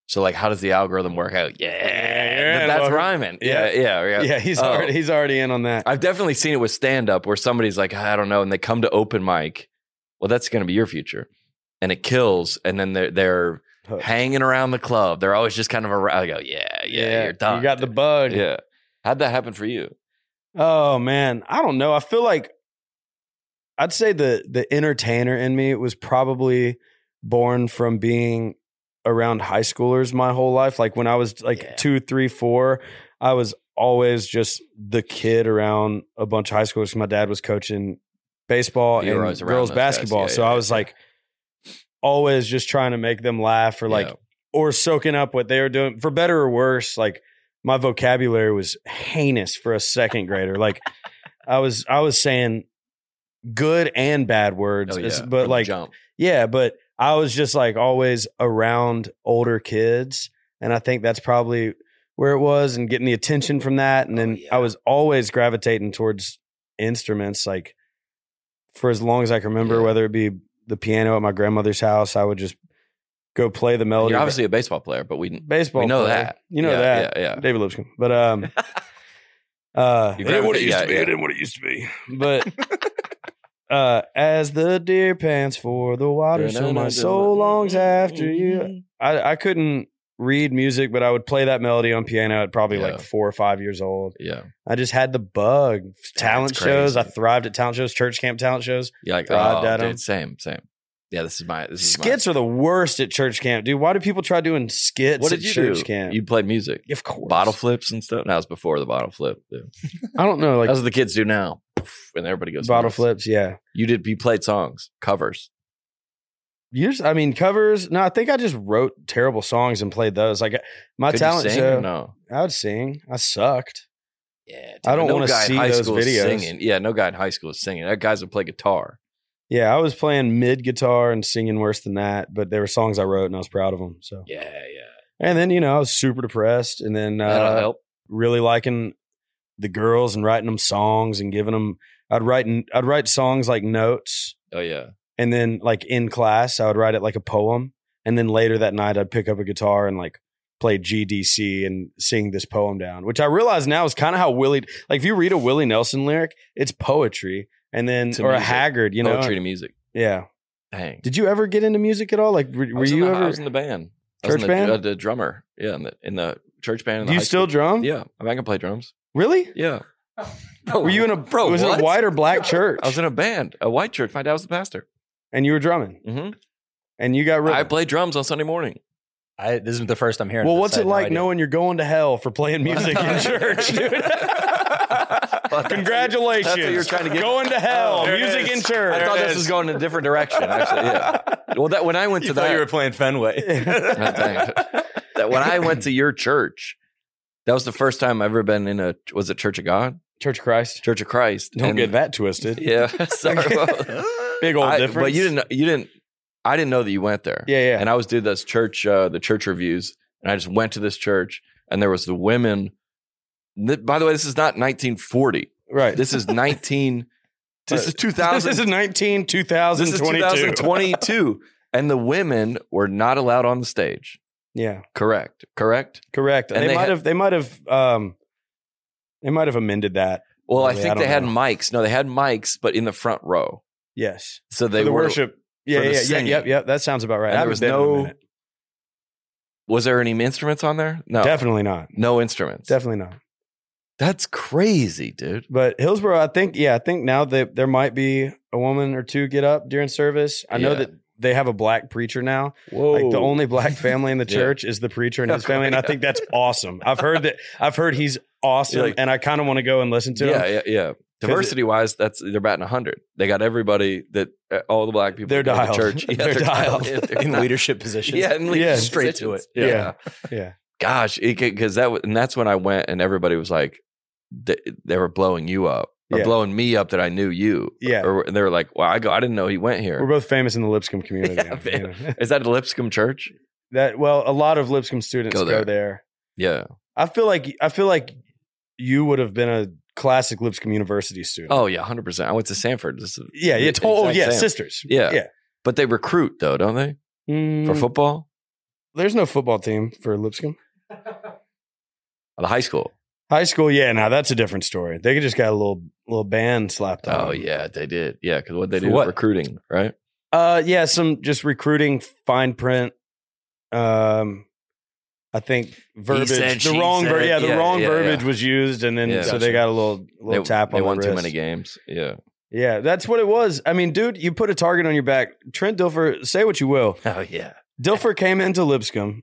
So like, how does the algorithm work out? Yeah, Yeah, that's well, rhyming. Yeah, yeah. yeah, yeah. Yeah, he's Oh. already he's already in on that. I've definitely seen it with stand up where somebody's like, I don't know, and they come to open mic. Well, that's going to be your future, and it kills. And then they're they're Hooked. hanging around the club. They're always just kind of around. I go, yeah, yeah, you're done. You got the bug. Yeah. How'd that happen for you? Oh man, I don't know. I feel like I'd say the the entertainer in me was probably born from being around high schoolers my whole life. Like when I was like Yeah. two, three, four, I was always just the kid around a bunch of high schoolers. My dad was coaching baseball You were and always around girls those guys. basketball. Yeah, so yeah, I was yeah. like always just trying to make them laugh or like Yeah. or soaking up what they were doing for better or worse. Like my vocabulary was heinous for a second grader. Like I was I was saying good and bad words. Oh, yeah. It's- From but the like jump. yeah, but I was just like always around older kids. And I think that's probably where it was and getting the attention from that. And then Oh, yeah. I was always gravitating towards instruments like for as long as I can remember, Yeah. whether it be the piano at my grandmother's house, I would just go play the melody. You're obviously a baseball player, but we baseball. we know player. that. You know Yeah, that. Yeah, yeah. David Lipscomb. But um uh You it ain't what it gravitate- used yeah, to be. yeah. It ain't what it used to be. But uh as the deer pants for the water, so my soul longs after you. I, I couldn't read music, but I would play that melody on piano at probably Yeah. like four or five years old. Yeah. I just had the bug. Talent crazy. shows. I thrived at talent shows, church camp talent shows. You're like, Thrived oh, at dude, 'em. same, same. Yeah, this is my this is Skits are the worst at church camp, dude. Why do people try doing skits my, what at did you church do? camp? You played music. of course. Bottle flips and stuff. That was before the bottle flip. Dude. I don't know, like That's what the kids do now. And everybody goes bottle nuts. flips. Yeah. You did you played songs, covers. You just, I mean, covers. No, I think I just wrote terrible songs and played those. Like my Could talent you sing show, or no? I would sing. I sucked. Yeah, I don't no wanna guy in see high those school is videos. Singing. Yeah, no guy in high school is singing. That guys would play guitar. Yeah, I was playing mid guitar and singing worse than that, but there were songs I wrote and I was proud of them. So, Yeah, yeah. and then you know I was super depressed, and then That'll uh, help. really liking the girls and writing them songs and giving them. I'd write I'd write songs like notes, Oh yeah. and then like in class I would write it like a poem, and then later that night I'd pick up a guitar and like play G D C and sing this poem down, which I realize now is kind of how Willie. Like if you read a Willie Nelson lyric, it's poetry, and then To or a music. Haggard, you know, Poetry to music. yeah. Dang. Did you ever get into music at all? Like were, I were was in you the- ever? I was in the band. I was Church in the, band? uh, the drummer. Yeah, in the in the church band. In the Do you high still school. drum? Yeah, I, mean, I can play drums. Really? Yeah. Were you in a Bro, Was what? it a white or black church? I was in a band, a white church. My dad was the pastor. and you were drumming, Mm-hmm. and you got. Really, I played drums on Sunday morning. I, this is the first I'm hearing. well, this. what's I it had no like idea. knowing you're going to hell for playing music in church, dude? Congratulations! That's what you're trying to get- Going to hell, Oh, there it music is. in church. I thought this was going in a different direction. Actually, yeah. Well, that when I went to You that, thought you were playing Fenway. that when I went to your church, that was the first time I've ever been in a. Was it Church of God? Church of Christ. Church of Christ. Don't And- get that twisted. Yeah. Sorry. Big old I- difference. But you didn't. You didn't. I didn't know that you went there. Yeah, yeah. And I was doing this church, uh, the church reviews, and I just went to this church, and there was the women. th- By the way, this is not nineteen forty. right. This is nineteen. This is two thousand. This is nineteen, two thousand This is twenty-two. twenty twenty-two, and the women were not allowed on the stage. Yeah, Correct. Correct. correct. And they, they might had- have. They might have. Um, they might have amended that. Well, I Really, I think don't they had know. mics. No, they had mics, but in the front row. Yes. So they For the were. worship. Yeah, for the yeah, yeah, singing. yep, yep. That sounds about right. And I there haven't was been in a no- minute. Was there any instruments on there? No. Definitely not. No instruments. Definitely not. That's crazy, dude. But Hillsborough, I think, yeah, I think now that there might be a woman or two get up during service. I know Yeah. that they have a black preacher now. Whoa. Like the only black family in the Yeah. church is the preacher and his family, and I think that's awesome. I've heard that. I've heard he's awesome, You're like- and I kind of want to go and listen to Yeah, him. yeah, yeah. Diversity wise, that's they're batting a hundred. They got everybody that uh, all the black people. They're that go to dialed. church. Yeah, They're dialed. Yeah, they're in not- leadership positions. Yeah, in Yeah. leadership Straight to positions. it. Yeah. Yeah. Gosh, because that was, and that's when I went, and everybody was like, they, they were blowing you up or Yeah. blowing me up that I knew you. Yeah. or and they were like, "Well, I go, I didn't know he went here." We're both famous in the Lipscomb community. Yeah, you know? Is that a Lipscomb church? That well, a lot of Lipscomb students Go go there. there. Yeah. I feel like I feel like you would have been a classic Lipscomb University student. Oh yeah, hundred percent. I went to Sanford. This is yeah, yeah, the to- oh exact yeah, same. sisters. Yeah. yeah. But they recruit though, don't they, Mm, for football? there's no football team for Lipscomb. The high school. High school, yeah. Now that's a different story. They just got a little little band slapped on. Oh yeah, they did. Yeah, because what they For do what? recruiting, right? Uh, yeah, some just recruiting fine print. Um, I think verbiage, said, the she wrong, ver- said. yeah, the Yeah, wrong yeah, verbiage yeah. was used, and then Yeah. so they got a little little They, tap they on won the too wrist. many games. Yeah. Yeah, that's what it was. I mean, dude, you put a target on your back. Trent Dilfer, say what you will. Oh yeah. Dilfer came into Lipscomb,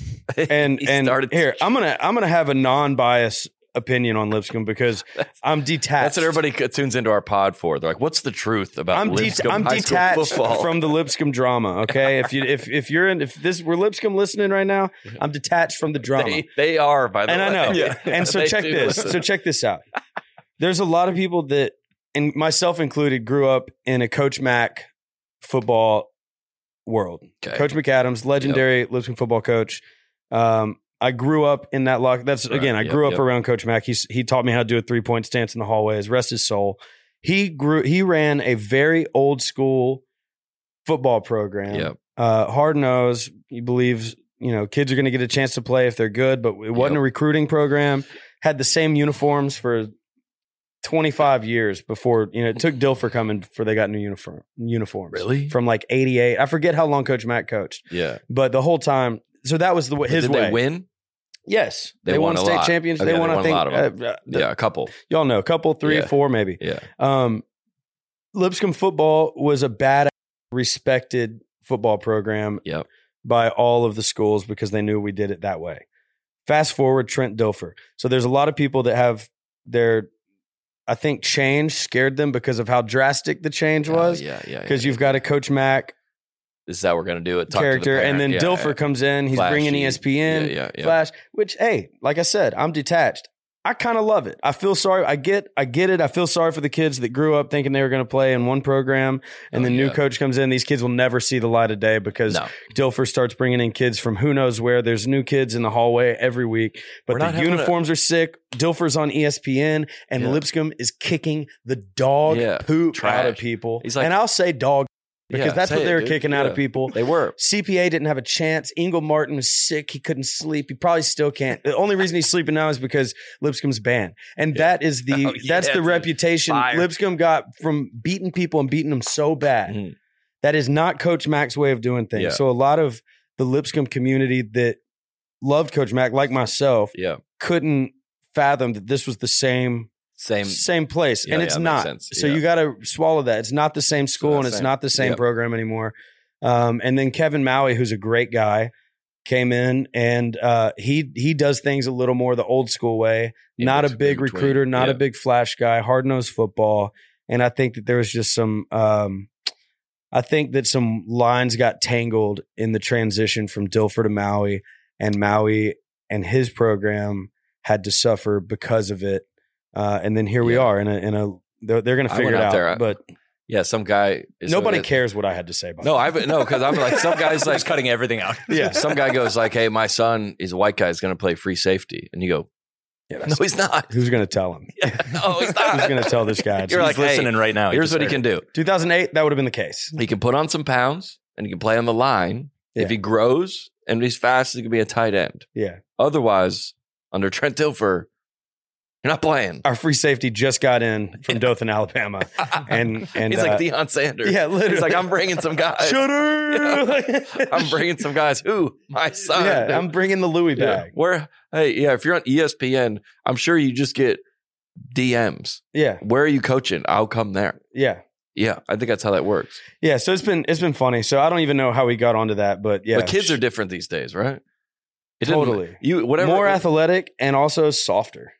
and He and started- here I'm gonna I'm gonna have a non-biased opinion on Lipscomb because I'm detached. That's what everybody c- tunes into our pod for. They're like, "What's the truth about I'm, de- Lipscomb I'm high school detached football?" from the Lipscomb drama. Okay, if you if if you're in if this we're Lipscomb listening right now, I'm detached from the drama, They, they are, by the and way. I know. Yeah. And so They check do this. listen. So check this out. There's a lot of people that, and myself included, grew up in a Coach Mack football world. Okay. Coach McAdams, legendary Lipscomb football coach. Um, I grew up in that lock. That's Right. again, I Yep, grew up yep. around Coach Mack. He's, he taught me how to do a three point stance in the hallways. Rest his soul. He grew. He ran a very old school football program. Yep. Uh, hard nosed. He believes you know kids are going to get a chance to play if they're good, but it wasn't Yep. a recruiting program. Had the same uniforms for twenty-five years before you know it took Dilfer coming before they got new uniform uniforms. Really? From like eighty-eight. I forget how long Coach Mack coached, Yeah. but the whole time. So that was the way, his Did way. they win? Yes, They they, won, won a state lot. champions. Okay, they won, they I won a think, lot of uh, uh, Yeah, a couple. y'all know, a couple, three, Yeah. four, maybe. Yeah. Um, Lipscomb football was a bad, respected football program Yep. by all of the schools because they knew we did it that way. Fast forward, Trent Dilfer. So there's a lot of people that have their, I think, change scared them because of how drastic the change was. Oh, yeah, yeah. Because yeah, you've got a Coach Mack This is how we're going to do it. Talk to the character, and parent. then Yeah, Dilfer yeah. comes in. He's Flashy. bringing E S P N, Yeah, yeah, yeah. Flash. Which, hey, like I said, I'm detached. I kind of love it. I feel sorry. I get, I get it. I feel sorry for the kids that grew up thinking they were going to play in one program, and Oh, the new yeah. coach comes in. These kids will never see the light of day because No. Dilfer starts bringing in kids from who knows where. There's new kids in the hallway every week, but We're the not having uniforms are sick. Dilfer's on E S P N, and Yeah. Lipscomb is kicking the dog Yeah. poop out of Trash. people. He's like- and I'll say dog because Yeah, that's say what it, they were dude. kicking out Yeah. of people. They were. C P A didn't have a chance. Ingle Martin was sick. He couldn't sleep. He probably still can't. The only reason he's sleeping now is because Lipscomb's banned. And Yeah. that is the Oh, yeah, that's the dude. reputation Fire. Lipscomb got from beating people and beating them so bad. Mhm. That is not Coach Mack's way of doing things. Yeah. So a lot of the Lipscomb community that loved Coach Mack, like myself, Yeah. couldn't fathom that this was the same Same. same place, Yeah, and yeah, it's makes not. sense. So Yeah. you got to swallow that. It's not the same school, not and the it's same. not the same Yep. program anymore. Um, and then Kevin Maui, who's a great guy, came in, and uh, he he does things a little more the old school way. In Not a between- big in between. recruiter, not Yeah. a big flash guy, hard nosed football. And I think that there was just some. Um, I think that some lines got tangled in the transition from Dilfer to Maui, and Maui and his program had to suffer because of it. Uh, and then here we Yeah. are in a in a they're, they're going to I figure went it out out. there, I- but Yeah, some guy. is nobody doing it. cares what I had to say about No, it. I've no because I'm like some guys like Just cutting everything out. Yeah. Some guy goes like, "Hey, my son is a white guy. Is going to play free safety," and you go, Yeah, "No, that's- he's not. who's going to tell him? No, he's not. Who's going to tell this guy? You're like, He's listening hey, right now. Here's just what he heard can it. do. two thousand eight, that would have been the case. He can put on some pounds and he can play on the line. Yeah. If he grows and he's fast, he can be a tight end. Yeah. Otherwise, under Trent Dilfer, you're not playing. Our free safety just got in from Dothan, Alabama. And, and he's uh, like Deion Sanders. yeah, literally. He's like, I'm bringing some guys. Shooter! I'm bringing some guys. Who? My son. Yeah, I'm bringing the Louis Yeah. bag. Where? Hey, yeah. If you're on E S P N, I'm sure you just get D Ms. Yeah. Where are you coaching? I'll come there. Yeah. Yeah, I think that's how that works. Yeah. So it's been it's been funny. So I don't even know how we got onto that, but yeah. But kids are different these days, right? It didn't- Totally. You whatever. more athletic and also softer.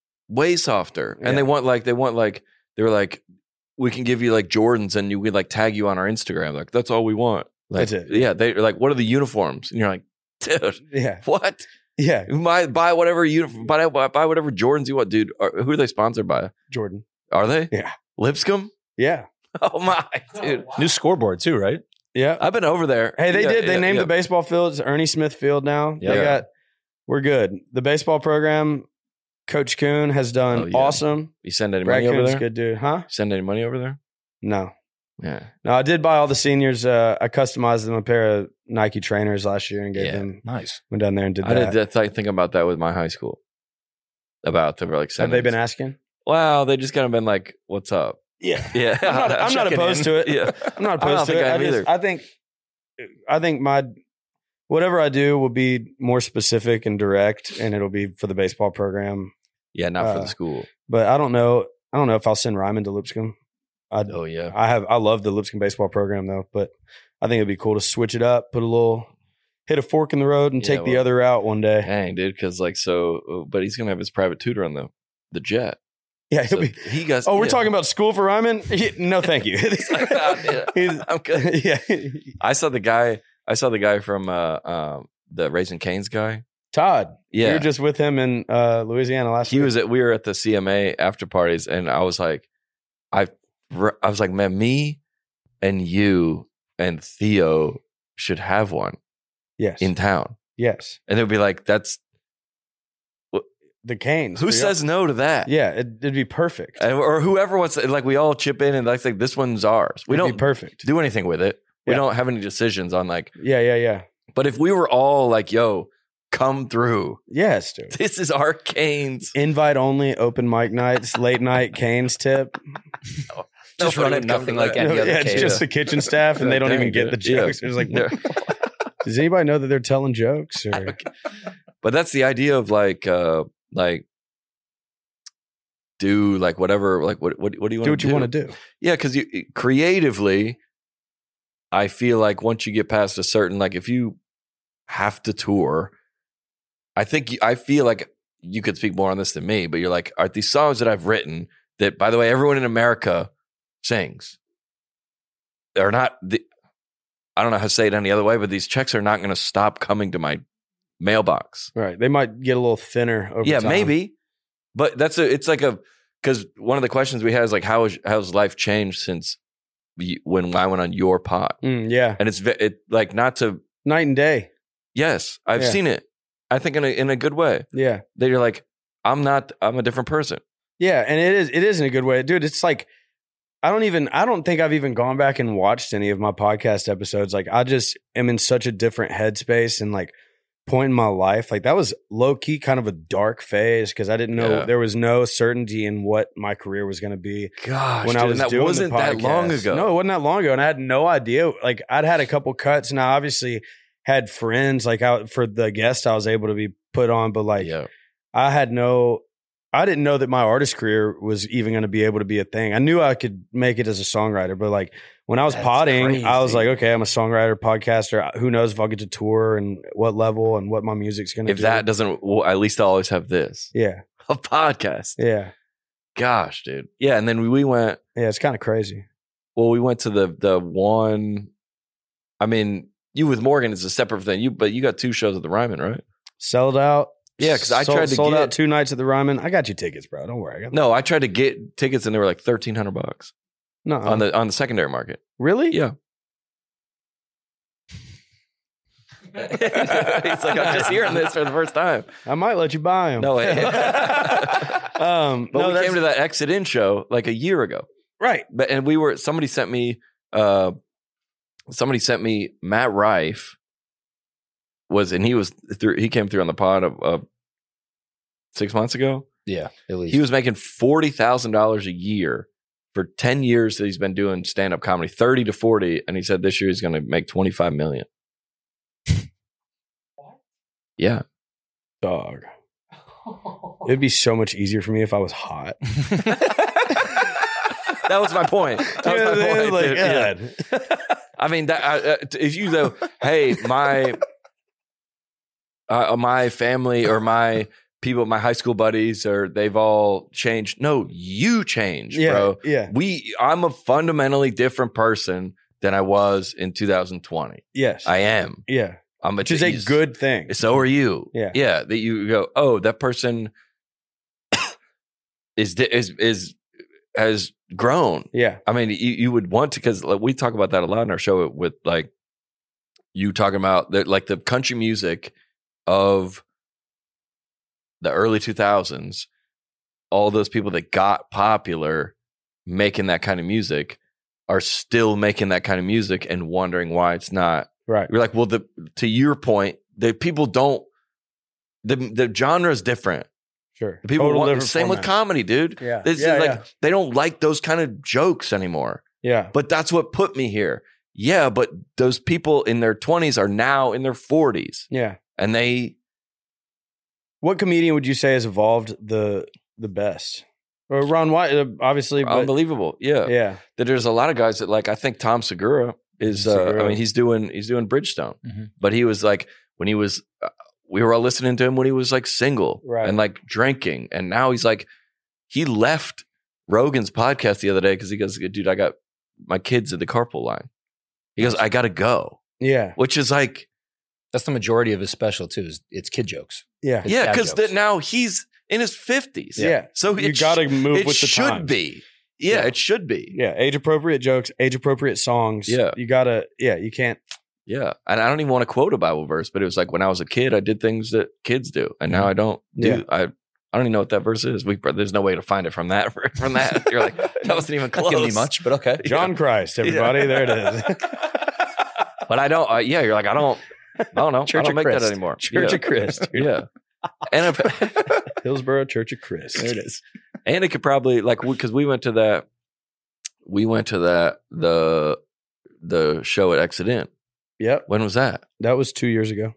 way softer, and Yeah. they want like they want like they were like, we can give you like Jordans, and you could like tag you on our Instagram. Like that's all we want. Like, That's it. Yeah, they're like, what are the uniforms? And you're like, dude, Yeah. what? Yeah. Buy buy whatever uniform, buy buy whatever Jordans you want, dude. Are, who are they sponsored by? Jordan. Are they? Yeah. Lipscomb. Yeah. Oh my, dude. New scoreboard too, right? Yeah. I've been over there. Hey, they Yeah, did. They yeah, named yeah. the baseball field. It's Ernie Smith Field now. Yeah. They got. We're good. The baseball program, Coach Kuhn has done Oh, yeah. awesome. You send any Brad money over Kuhn's there? good dude, huh? Send any money over there? No, Yeah. no. I did buy all the seniors. Uh, I customized them a pair of Nike trainers last year and gave Yeah. them Nice. went down there and did I that. did that's like think about that with my high school. About they were like Have they been sending- asking? Wow, they just kind of been like, "What's up?" Yeah. Yeah, I'm not, I'm not Checking opposed in. to it. Yeah, I'm not I don't opposed to think it. I I, am just, either. I think I think my whatever I do will be more specific and direct, and it'll be for the baseball program. yeah, not for Uh, the school. But I don't know. I don't know if I'll send Ryman to Lipscomb. I Oh yeah, I have I love the Lipscomb baseball program though, but I think it'd be cool to switch it up, put a little hit a fork in the road, and Yeah, take the well- other route one day. dang, dude. Because like so, but he's gonna have his private tutor on the the jet. Yeah, he'll So be. he got. Oh, we're yeah. talking about school for Ryman? He- no, thank you. Yeah, He's- I'm good. yeah, I saw the guy. I saw the guy from uh, um, the Raising Cane's guy. Todd. We Yeah, were just with him in uh, Louisiana last he week. was at. We were at the C M A after parties, and I was like, I, I was like, man, me and you and Theo should have one Yes. in town, yes. and they'd be like, that's The Canes. who for says no to that? y'all. Yeah, it, it'd be perfect. And- or whoever wants to, like we all chip in and like, like this one's ours. We It'd don't be perfect. do anything with it. We Yeah. don't have any decisions on like, Yeah, yeah, yeah. but if we were all like, yo, come through. Yes, dude. This is our Canes. Invite only, open mic nights, late night Canes tip. Just Nobody run it would come nothing to like that. any No, other yeah, it's Canes. just the kitchen staff, and they don't Dang, even get the dude. Yeah. jokes. It's like, Yeah. does anybody know that they're telling jokes? Or But that's the idea of like, uh, like, do like whatever, like what, what, what do you want do to what you want to do? Yeah, because you creatively, I feel like once you get past a certain, like if you have to tour, I think you, I feel like you could speak more on this than me, but you're like, are these songs that I've written that, by the way, everyone in America sings? They're not the. I don't know how to say it any other way, but these checks are not going to stop coming to my mailbox. Right. They might get a little thinner over Yeah, time. maybe, but that's a. It's like a because one of the questions we had is like, how is how's life changed since you, when I went on your pod? Mm, yeah. And it's ve- it like not to. Night and day. Yes, I've Yeah. seen it. I think in a in a good way Yeah. that you're like, I'm not. I'm a different person. Yeah. And it is, it is in a good way. Dude, it's like, I don't even, I don't think I've even gone back and watched any of my podcast episodes. Like, I just am in such a different headspace and like point in my life. Like, that was low key kind of a dark phase because I didn't know Yeah. there was no certainty in what my career was going to be. Gosh, when I dude, was and that doing wasn't the that long podcast. ago. No, it wasn't that long ago, and I had no idea. Like I'd had a couple cuts, and I obviously had friends. Like I, for the guest, I was able to be put on, but like yeah, I had no. I didn't know that my artist career was even going to be able to be a thing. I knew I could make it as a songwriter, but like when I was That's potting, I was crazy. like, okay, I'm a songwriter, podcaster. Who knows if I'll get to tour and what level and what my music's going to if do. that doesn't, well, at least I'll always have this yeah, a podcast. yeah, Gosh, dude. Yeah, and then we, we went. yeah. It's kind of crazy. Well, we went to the the one. I mean, you with Morgan is a separate thing. You but you got two shows at the Ryman, right? Sold out. Yeah, 'cause I Sold- tried to sold get- out two nights at the Ryman. I got you tickets, bro. Don't worry. I got No, I tried to get tickets and they were like thirteen hundred bucks no on the on the secondary market. really. Yeah. He's like, I'm just hearing this for the first time. I might let you buy them. No way. um, But no, we that's came to that Exit In show like a year ago. right. But and we were somebody sent me uh somebody sent me Matt Rife was and he was through he came through on the pod of, of six months ago. Yeah, at least. He was making forty thousand dollars a year for ten years that he's been doing stand-up comedy, thirty to forty, and he said this year he's gonna make twenty-five million. Yeah. Dog. It'd be so much easier for me if I was hot. That was my point. That was my point. Like, dude. Yeah. God. I mean, that, uh, uh, if you go, hey, my uh, my family or my people, my high school buddies, or they've all changed. No, you changed, Yeah, bro. yeah. We, I'm a fundamentally different person than I was in two thousand twenty. Yes. I am. yeah. I'm a, Which is a he's- good thing. So are you? Yeah. Yeah. That you go, oh, that person is di- is is has grown. Yeah. I mean, you, you would want to, because like, we talk about that a lot in our show with like you talking about the, like the country music of the early two thousands, all those people that got popular making that kind of music are still making that kind of music and wondering why it's not Right. You're like, well, the to your point, the people don't. The the genre is different. Sure. The people Total want, different same with format. comedy, dude. Yeah. This yeah, is like yeah. they don't like those kind of jokes anymore. Yeah. But that's what put me here. Yeah, but those people in their twenties are now in their forties, Yeah. and they. What comedian would you say has evolved the the best? Or Ron White, uh, obviously. But, Unbelievable, yeah. yeah. That there's a lot of guys that like. I think Tom Segura is. Uh, Segura. I mean, he's doing he's doing Bridgestone, Mhm. but he was like when he was. Uh, we were all listening to him when he was like single Right. and like drinking, and now he's like, he left Rogan's podcast the other day because he goes, "Dude, I got my kids at the carpool line." He goes, "I got to go," Yeah. which is like, That's the majority of his special too. Is it's kid jokes. Yeah. It's yeah, dad because jokes. now he's in his fifties. Yeah. So You it got to sh- move it with the should times. be. Yeah, Yeah. it should be. Yeah. Age appropriate jokes, age appropriate songs. Yeah. You got to, yeah, you can't. Yeah. And I don't even want to quote a Bible verse, but it was like when I was a kid, I did things that kids do. And now I don't do. Yeah. I I don't even know what that verse is. We There's no way to find it from that. From that. You're like, that wasn't even Not close. giving me much, but okay. John Christ, everybody. Yeah. There it is. But I don't, uh, yeah, you're like, I don't, I don't know. Church I don't of make Christ. that anymore. Church yeah. of Christ. dude. Yeah. And if, Hillsborough Church of Christ. There it is. and it could probably, like, because we went to that, we went to that, the, the show at Exit In. Yep. When was that? That was two years ago.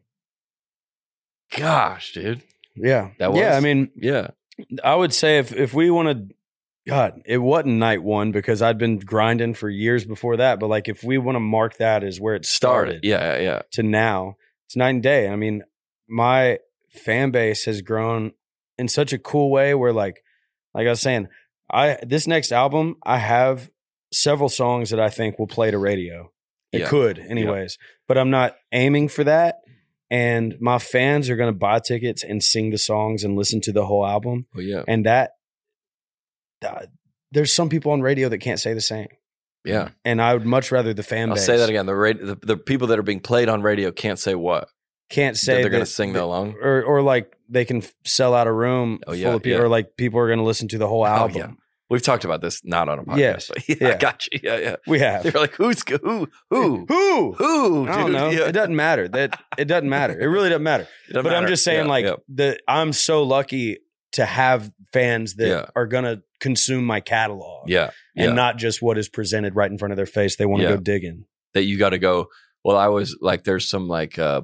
Gosh, dude. Yeah. That was? Yeah. I mean, Yeah. I would say if, if we want to, God, it wasn't night one because I'd been grinding for years before that. But like, if we want to mark that as where it started, Yeah, yeah. to now, it's night and day. I mean, my fan base has grown in such a cool way where like, like I was saying, I, this next album, I have several songs that I think will play to radio. It Yeah. could anyways, but I'm not aiming for that. And my fans are going to buy tickets and sing the songs and listen to the whole album. Well, yeah. And that, uh, there's some people on radio that can't say the same. Yeah. And I would much rather the fan I'll base say that again. The, radio, the the people that are being played on radio can't say what? can't That say they're going that- to sing that- along? or or like they can f- sell out a room Oh, full yeah, of people, yeah. or like people are going to listen to the whole Oh, album. yeah. We've talked about this, not on a podcast. Yes. But yeah, I Yeah. got you. Yeah, yeah. We have They're like, who's who? Who? who Who? I don't dude? know. Yeah. It doesn't matter. That it doesn't matter. It really doesn't matter. It doesn't But I'm matter. just saying, Yeah, like yeah. the I'm so lucky to have fans that Yeah. are going to consume my catalog, Yeah. and yeah. not just what is presented right in front of their face. They want to Yeah. go digging. that you got to go. Well, I was like, there's some like uh,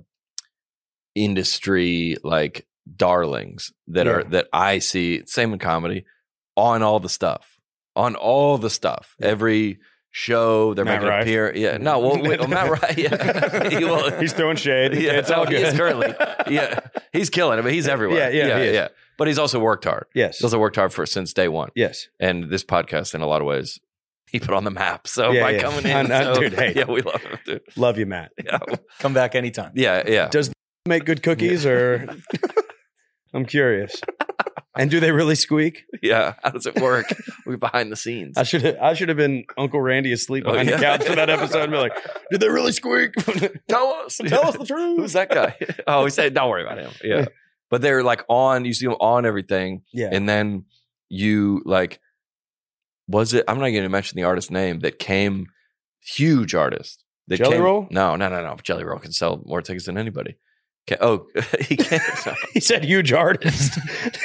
industry like darlings that Yeah. are that I see. Same in comedy, on all the stuff, on all the stuff. Yeah. Every show they're Matt making Rife. appear. Yeah, no, well, wait, well, Matt Rife. Yeah, He will- He's throwing shade. Yeah, it's all no, good. He is currently. Yeah, he's killing it, but he's everywhere. Yeah, yeah, yeah, he is. yeah. But he's also worked hard. Yes. He's also worked hard for since day one. Yes. And this podcast, in a lot of ways, he put on the map. So Yeah, by yeah. coming in, I know, so- dude, hey. yeah, we love him, dude. Love you, Matt. Yeah, Come back anytime. yeah, yeah. Does make good cookies or I'm curious. And do they really squeak? Yeah, how does it work? We're behind the scenes. I should have I should have been Uncle Randy asleep Oh, behind yeah. the couch for that episode and be like, did they really squeak? Tell us, Tell us the truth. Who's that guy? Oh, he said, "Don't worry about him." Yeah, but they're like on. You see them on everything, Yeah. and then you like, was it? I'm not going to mention the artist's name that came. Huge artist. That Jelly came, Roll? No, no, no, no. Jelly Roll can sell more tickets than anybody. Ca- oh, he can't. no. He said huge artist.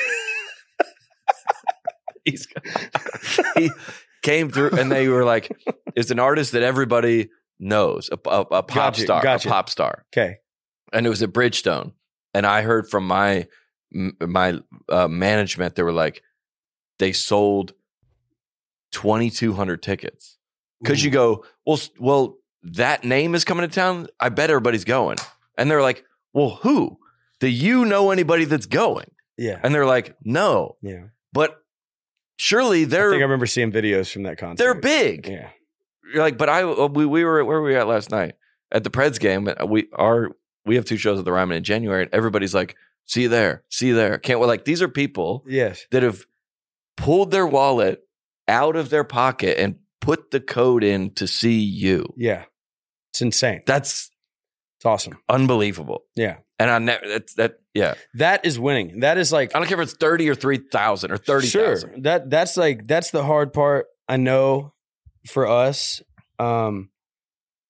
He's he came through, and they were like, "It's an artist that everybody knows, a, a, a pop Gotcha, star, gotcha. a pop star." Okay. And it was at Bridgestone, and I heard from my m- my uh, management, they were like, they sold twenty-two hundred tickets because you go, well, s- well, that name is coming to town. I bet everybody's going, and they're like, well, who? Do you know anybody that's going? Yeah. And they're like, no, Yeah. but surely I think I they're remember seeing videos from that concert. they're big. Yeah. You're like, but I we we were where were we at last night at the Preds game? We are we have two shows at the Ryman in January, and everybody's like, see you there, see you there. Can't we like these are people Yes. that have pulled their wallet out of their pocket and put the code in to see you. Yeah. It's insane. That's It's awesome. unbelievable. Yeah. And I never that's that yeah. That is winning. That is like I don't care if it's thirty or three thousand or thirty sure. thousand. That that's like that's the hard part. I know for us, um,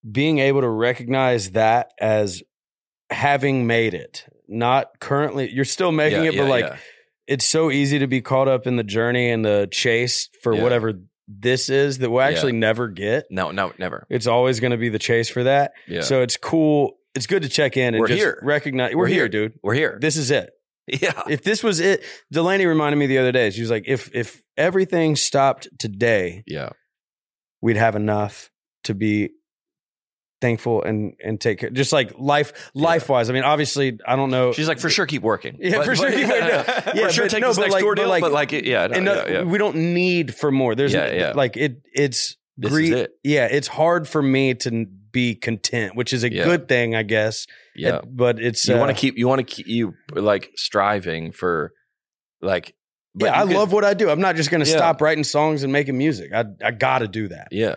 being able to recognize that as having made it, not currently, you're still making Yeah, it, yeah, but like, yeah. it's so easy to be caught up in the journey and the chase for Yeah. whatever this is that we'll actually Yeah. never get. No, no, never. It's always going to be the chase for that. Yeah. So it's cool. It's good to check in and We're just here. recognize we're, We're here, here. dude. We're here. This is it. Yeah. If this was it, Delaney reminded me the other day. She was like, if if everything stopped today, Yeah. we'd have enough to be thankful and and take care. Just like life life wise. I mean, obviously, I don't know. She's like, for sure, keep working. Yeah, But- for sure but- keep working. Yeah, Yeah, for sure, but take no, this but next like- door but deal. like- But like, yeah, no, and no, yeah, yeah. we don't need for more. There's Yeah, yeah. like it. It's This gre- is it. Yeah, it's hard for me to be content, which is a Yeah. good thing, I guess. Yeah. And- but it's You uh, want to keep. You want to keep. You like striving for, like. but yeah, you I could- love what I do. I'm not just going to Yeah. stop writing songs and making music. I I got to do that. Yeah.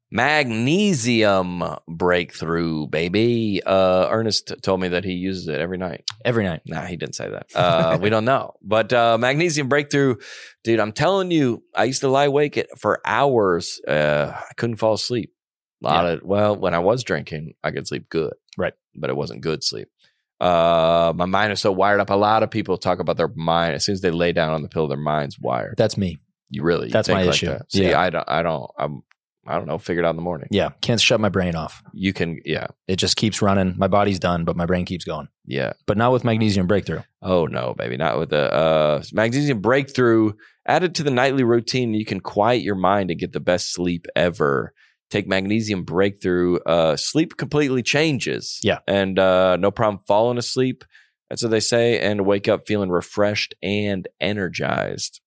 Magnesium breakthrough, baby. Uh, Ernest t- told me that he uses it every night. Every night. Nah, he didn't say that. Uh, we don't know. But uh, magnesium breakthrough, dude, I'm telling you, I used to lie awake it for hours. Uh, I couldn't fall asleep. A lot of, well, when I was drinking, I could sleep good. Right. But it wasn't good sleep. Uh, my mind is so wired up. A lot of people talk about their mind. As soon as they lay down on the pillow, their mind's wired. That's me. You really, you That's think my like issue. that. See, Yeah. I don't, I don't, I'm, I don't know, figure it out in the morning. Yeah. Can't shut my brain off. You can, yeah, It just keeps running. My body's done, but my brain keeps going. yeah. But not with magnesium breakthrough. Oh no, baby, not with the uh, magnesium breakthrough. Added to the nightly routine, you can quiet your mind and get the best sleep ever. Take magnesium breakthrough. Uh, sleep completely changes. Yeah. and uh, no problem falling asleep. That's what they say, and wake up feeling refreshed and energized.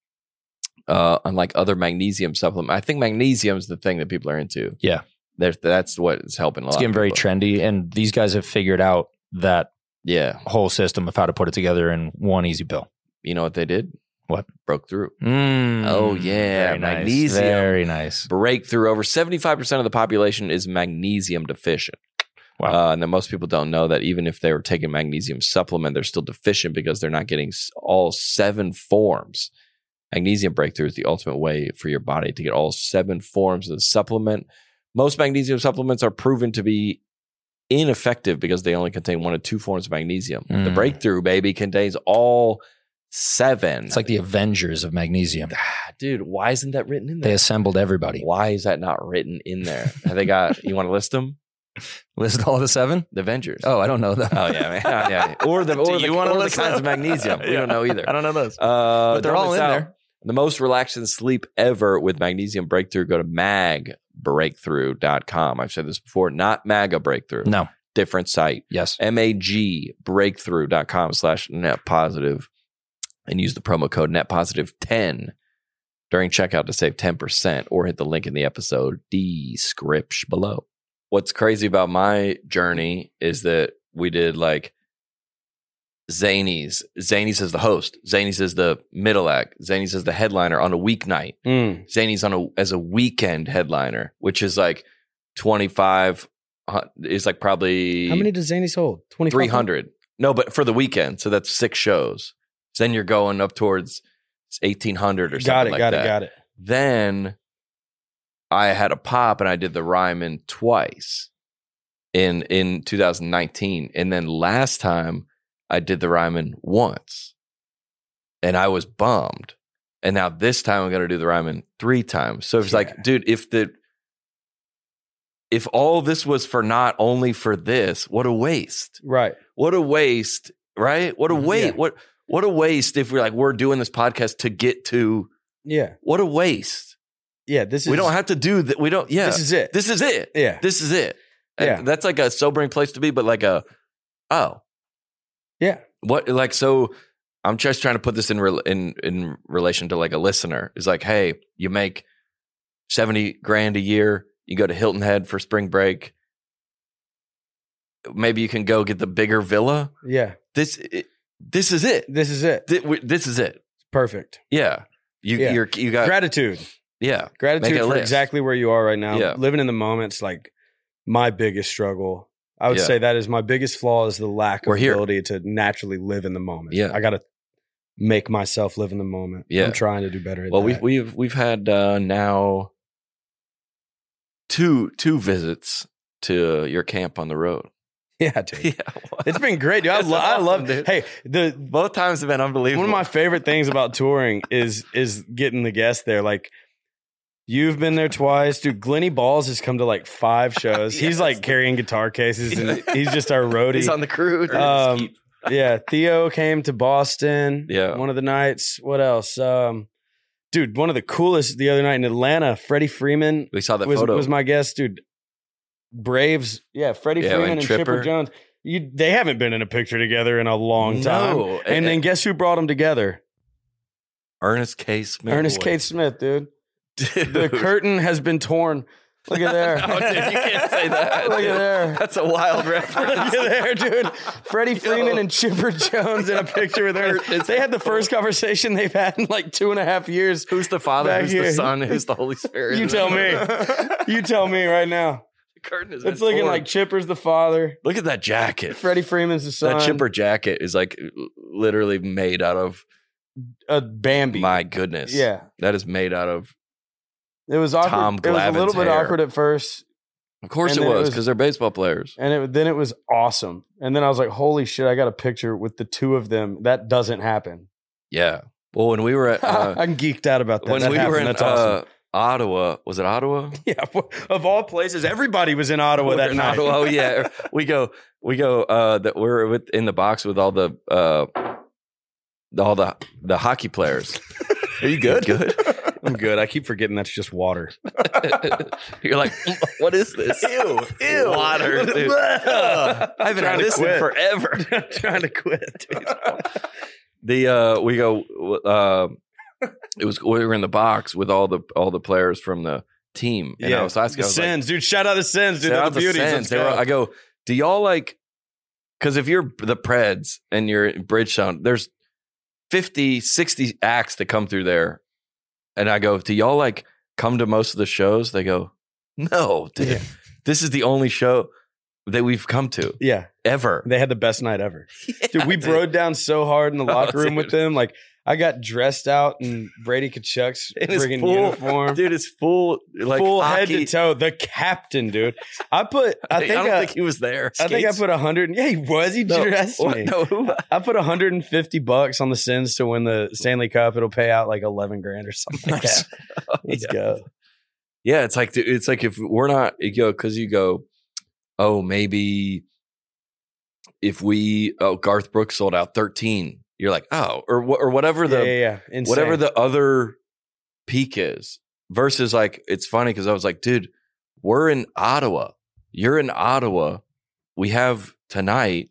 Uh, unlike other magnesium supplements, I think magnesium is the thing that people are into. Yeah. There's, that's what is helping a lot. It's getting of very people. trendy. And these guys have figured out that Yeah, whole system of how to put it together in one easy pill. you know what they did? What? Broke through. Mm, Oh, yeah, very nice. magnesium. Very nice. Breakthrough. Over seventy-five percent of the population is magnesium deficient. Wow. Uh, and then most people don't know that even if they were taking magnesium supplement, they're still deficient because they're not getting s- all seven forms. Magnesium breakthrough is the ultimate way for your body to get all seven forms of the supplement. Most magnesium supplements are proven to be ineffective because they only contain one or two forms of magnesium. The Mm. breakthrough, baby, contains all seven. It's like the Avengers of magnesium. Ah, dude, why isn't that written in They there? assembled everybody. Why is that not written in there? Have they got, you want to list them? List all the seven? The Avengers. Oh, I don't know that. Oh yeah, man. Yeah, yeah. Or the Do or the, you wanna or the list kinds them? of magnesium. We Yeah. don't know either. I don't know those. Uh, But they're don't all miss in out. there. The most relaxing sleep ever with magnesium breakthrough. Go to mag breakthrough dot com. I've said this before, not MAGA breakthrough. No. Different site. Yes. M A G breakthrough dot com slash net positive and use the promo code net positive ten during checkout to save ten percent or hit the link in the episode description below. What's crazy about my journey is that we did like Zanies. Zanies is the host. Zanies is the middle act. Zanies is the headliner on a weeknight. Mm. Zanies on a as a weekend headliner, which is like twenty-five is like probably How many does Zanies hold? twenty-five three hundred. No, but for the weekend, so that's six shows. So then you're going up towards eighteen hundred or something Got it. like got that. it. Got it. Then I had a pop and I did the Ryman twice in in two thousand nineteen, and then last time I did the Ryman once, and I was bummed. And now this time I'm going to do the Ryman three times. So it's Yeah. like, dude, if the if all this was for not only for this, what a waste! Right. What a waste, right? What a waste! Yeah. What what a waste if we're like we're doing this podcast to get to Yeah. what a waste. Yeah. This is. We don't have to do that. We don't. Yeah, This is it. This is it. Yeah. This is it. And Yeah. that's like a sobering place to be, but like a oh, Yeah. what like so. I'm just trying to put this in rel in in relation to like a listener. Is like, hey, you make seventy grand a year. You go to Hilton Head for spring break. Maybe you can go get the bigger villa. Yeah. This it, this is it. This is it. Thi- we- This is it. Perfect. Yeah. You Yeah. you're you got Gratitude. yeah. Make Gratitude it a for list. exactly where you are right now. Yeah. Living in the moment's like my biggest struggle. I would Yeah. say that is my biggest flaw is the lack of We're here. ability to naturally live in the moment. Yeah. I got to make myself live in the moment. Yeah. I'm trying to do better at Well, that. we've we've we've had uh, now two two visits to your camp on the road. Yeah, dude. Yeah, It's been great, dude. I, That's lo- I awesome, love dude. Hey, the both times have been unbelievable. one of my favorite things about touring is is getting the guests there. Like, you've been there twice, dude. Glenny Balls has come to like five shows. He's Yes. like carrying guitar cases, and he's just our roadie. He's on the crew. Um, yeah, Theo came to Boston. Yeah. one of the nights. What else? Um, dude, one of the coolest the other night in Atlanta. Freddie Freeman we saw that was photo. was my guest, dude. Braves, yeah, Freddie Yeah, Freeman and and Chipper, Tripper. Jones. You, they haven't been in a picture together in a long time. No. And then guess who brought them together? Ernest K. Smith. Ernest boy. K. Smith, dude. Dude. The curtain has been torn. Look at there. No, dude, you can't say that. Look dude. at there. That's a wild Look reference. at there, dude. Freddie Freeman Yo. and Chipper Jones in a picture with Ernest. Curtain is They had the first conversation they've had in like two and a half years. Who's the Father? Back Who's here. the Son? Who's the Holy Spirit? You tell me. You tell me right now. The curtain is It's looking like Chipper's the father. Look at that jacket. Freddie Freeman's the son. That Chipper jacket is like literally made out of. uh, Bambi. My goodness. Yeah. That is made out of. It was awkward. Tom it was a little Glavine's bit hair. awkward at first. Of course And it then it was was- because they're baseball players. And it, then it was awesome. And then I was like, holy shit, I got a picture with the two of them. That doesn't happen. Yeah. Well, when we were at uh, I'm geeked out about that. when That we happened. were in That's uh, awesome. Ottawa, was it Ottawa? Yeah, of all places, everybody was in Ottawa We're that in night. Ottawa. Oh yeah, we go, we go. Uh, that we're with, in the box with all the, uh, the, all the the hockey players. Are you good? Good. I'm good. I keep forgetting that's just water. You're like, what is this? Ew, ew. Water. Dude. I haven't Trying had to this in quit. forever. I'm trying to quit. Dude. The uh, we go. Uh, it was we were in the box with all the all the players from the team, and I was asking, the I was like, Sens, dude. Shout out the Sens, dude. Shout They're out the the beauties. Sens. Let's They were- go. I go, do y'all like? Because if you're the Preds and you're in Bridgestone, there's fifty, sixty acts that come through there, and I go, do y'all like come to most of the shows? They go, no, dude. Yeah. This is the only show that we've come to Yeah, ever. they had the best night ever. Dude, we dude. broed down so hard in the Oh, locker room with dude. them. Like, I got dressed out in Brady Kachuk's In his friggin' full- uniform. Dude, it's full like full head hockey. to toe. The captain, dude. I put, I think, don't I, think he was there. I think I Skates? put a hundred. Yeah, he was. He No, dressed what? me. No, who? I put one hundred fifty bucks on the Sens to win the Stanley Cup. It'll pay out like eleven grand or something like Nice. that. Let's Yeah. go. Yeah, it's like it's like if we're not you go because you go, oh maybe if we oh Garth Brooks sold out thirteen, you're like oh or wh- or whatever the yeah, yeah, yeah. Insane. whatever the other peak is versus like it's funny because I was like, dude, we're in Ottawa, you're in Ottawa, we have tonight.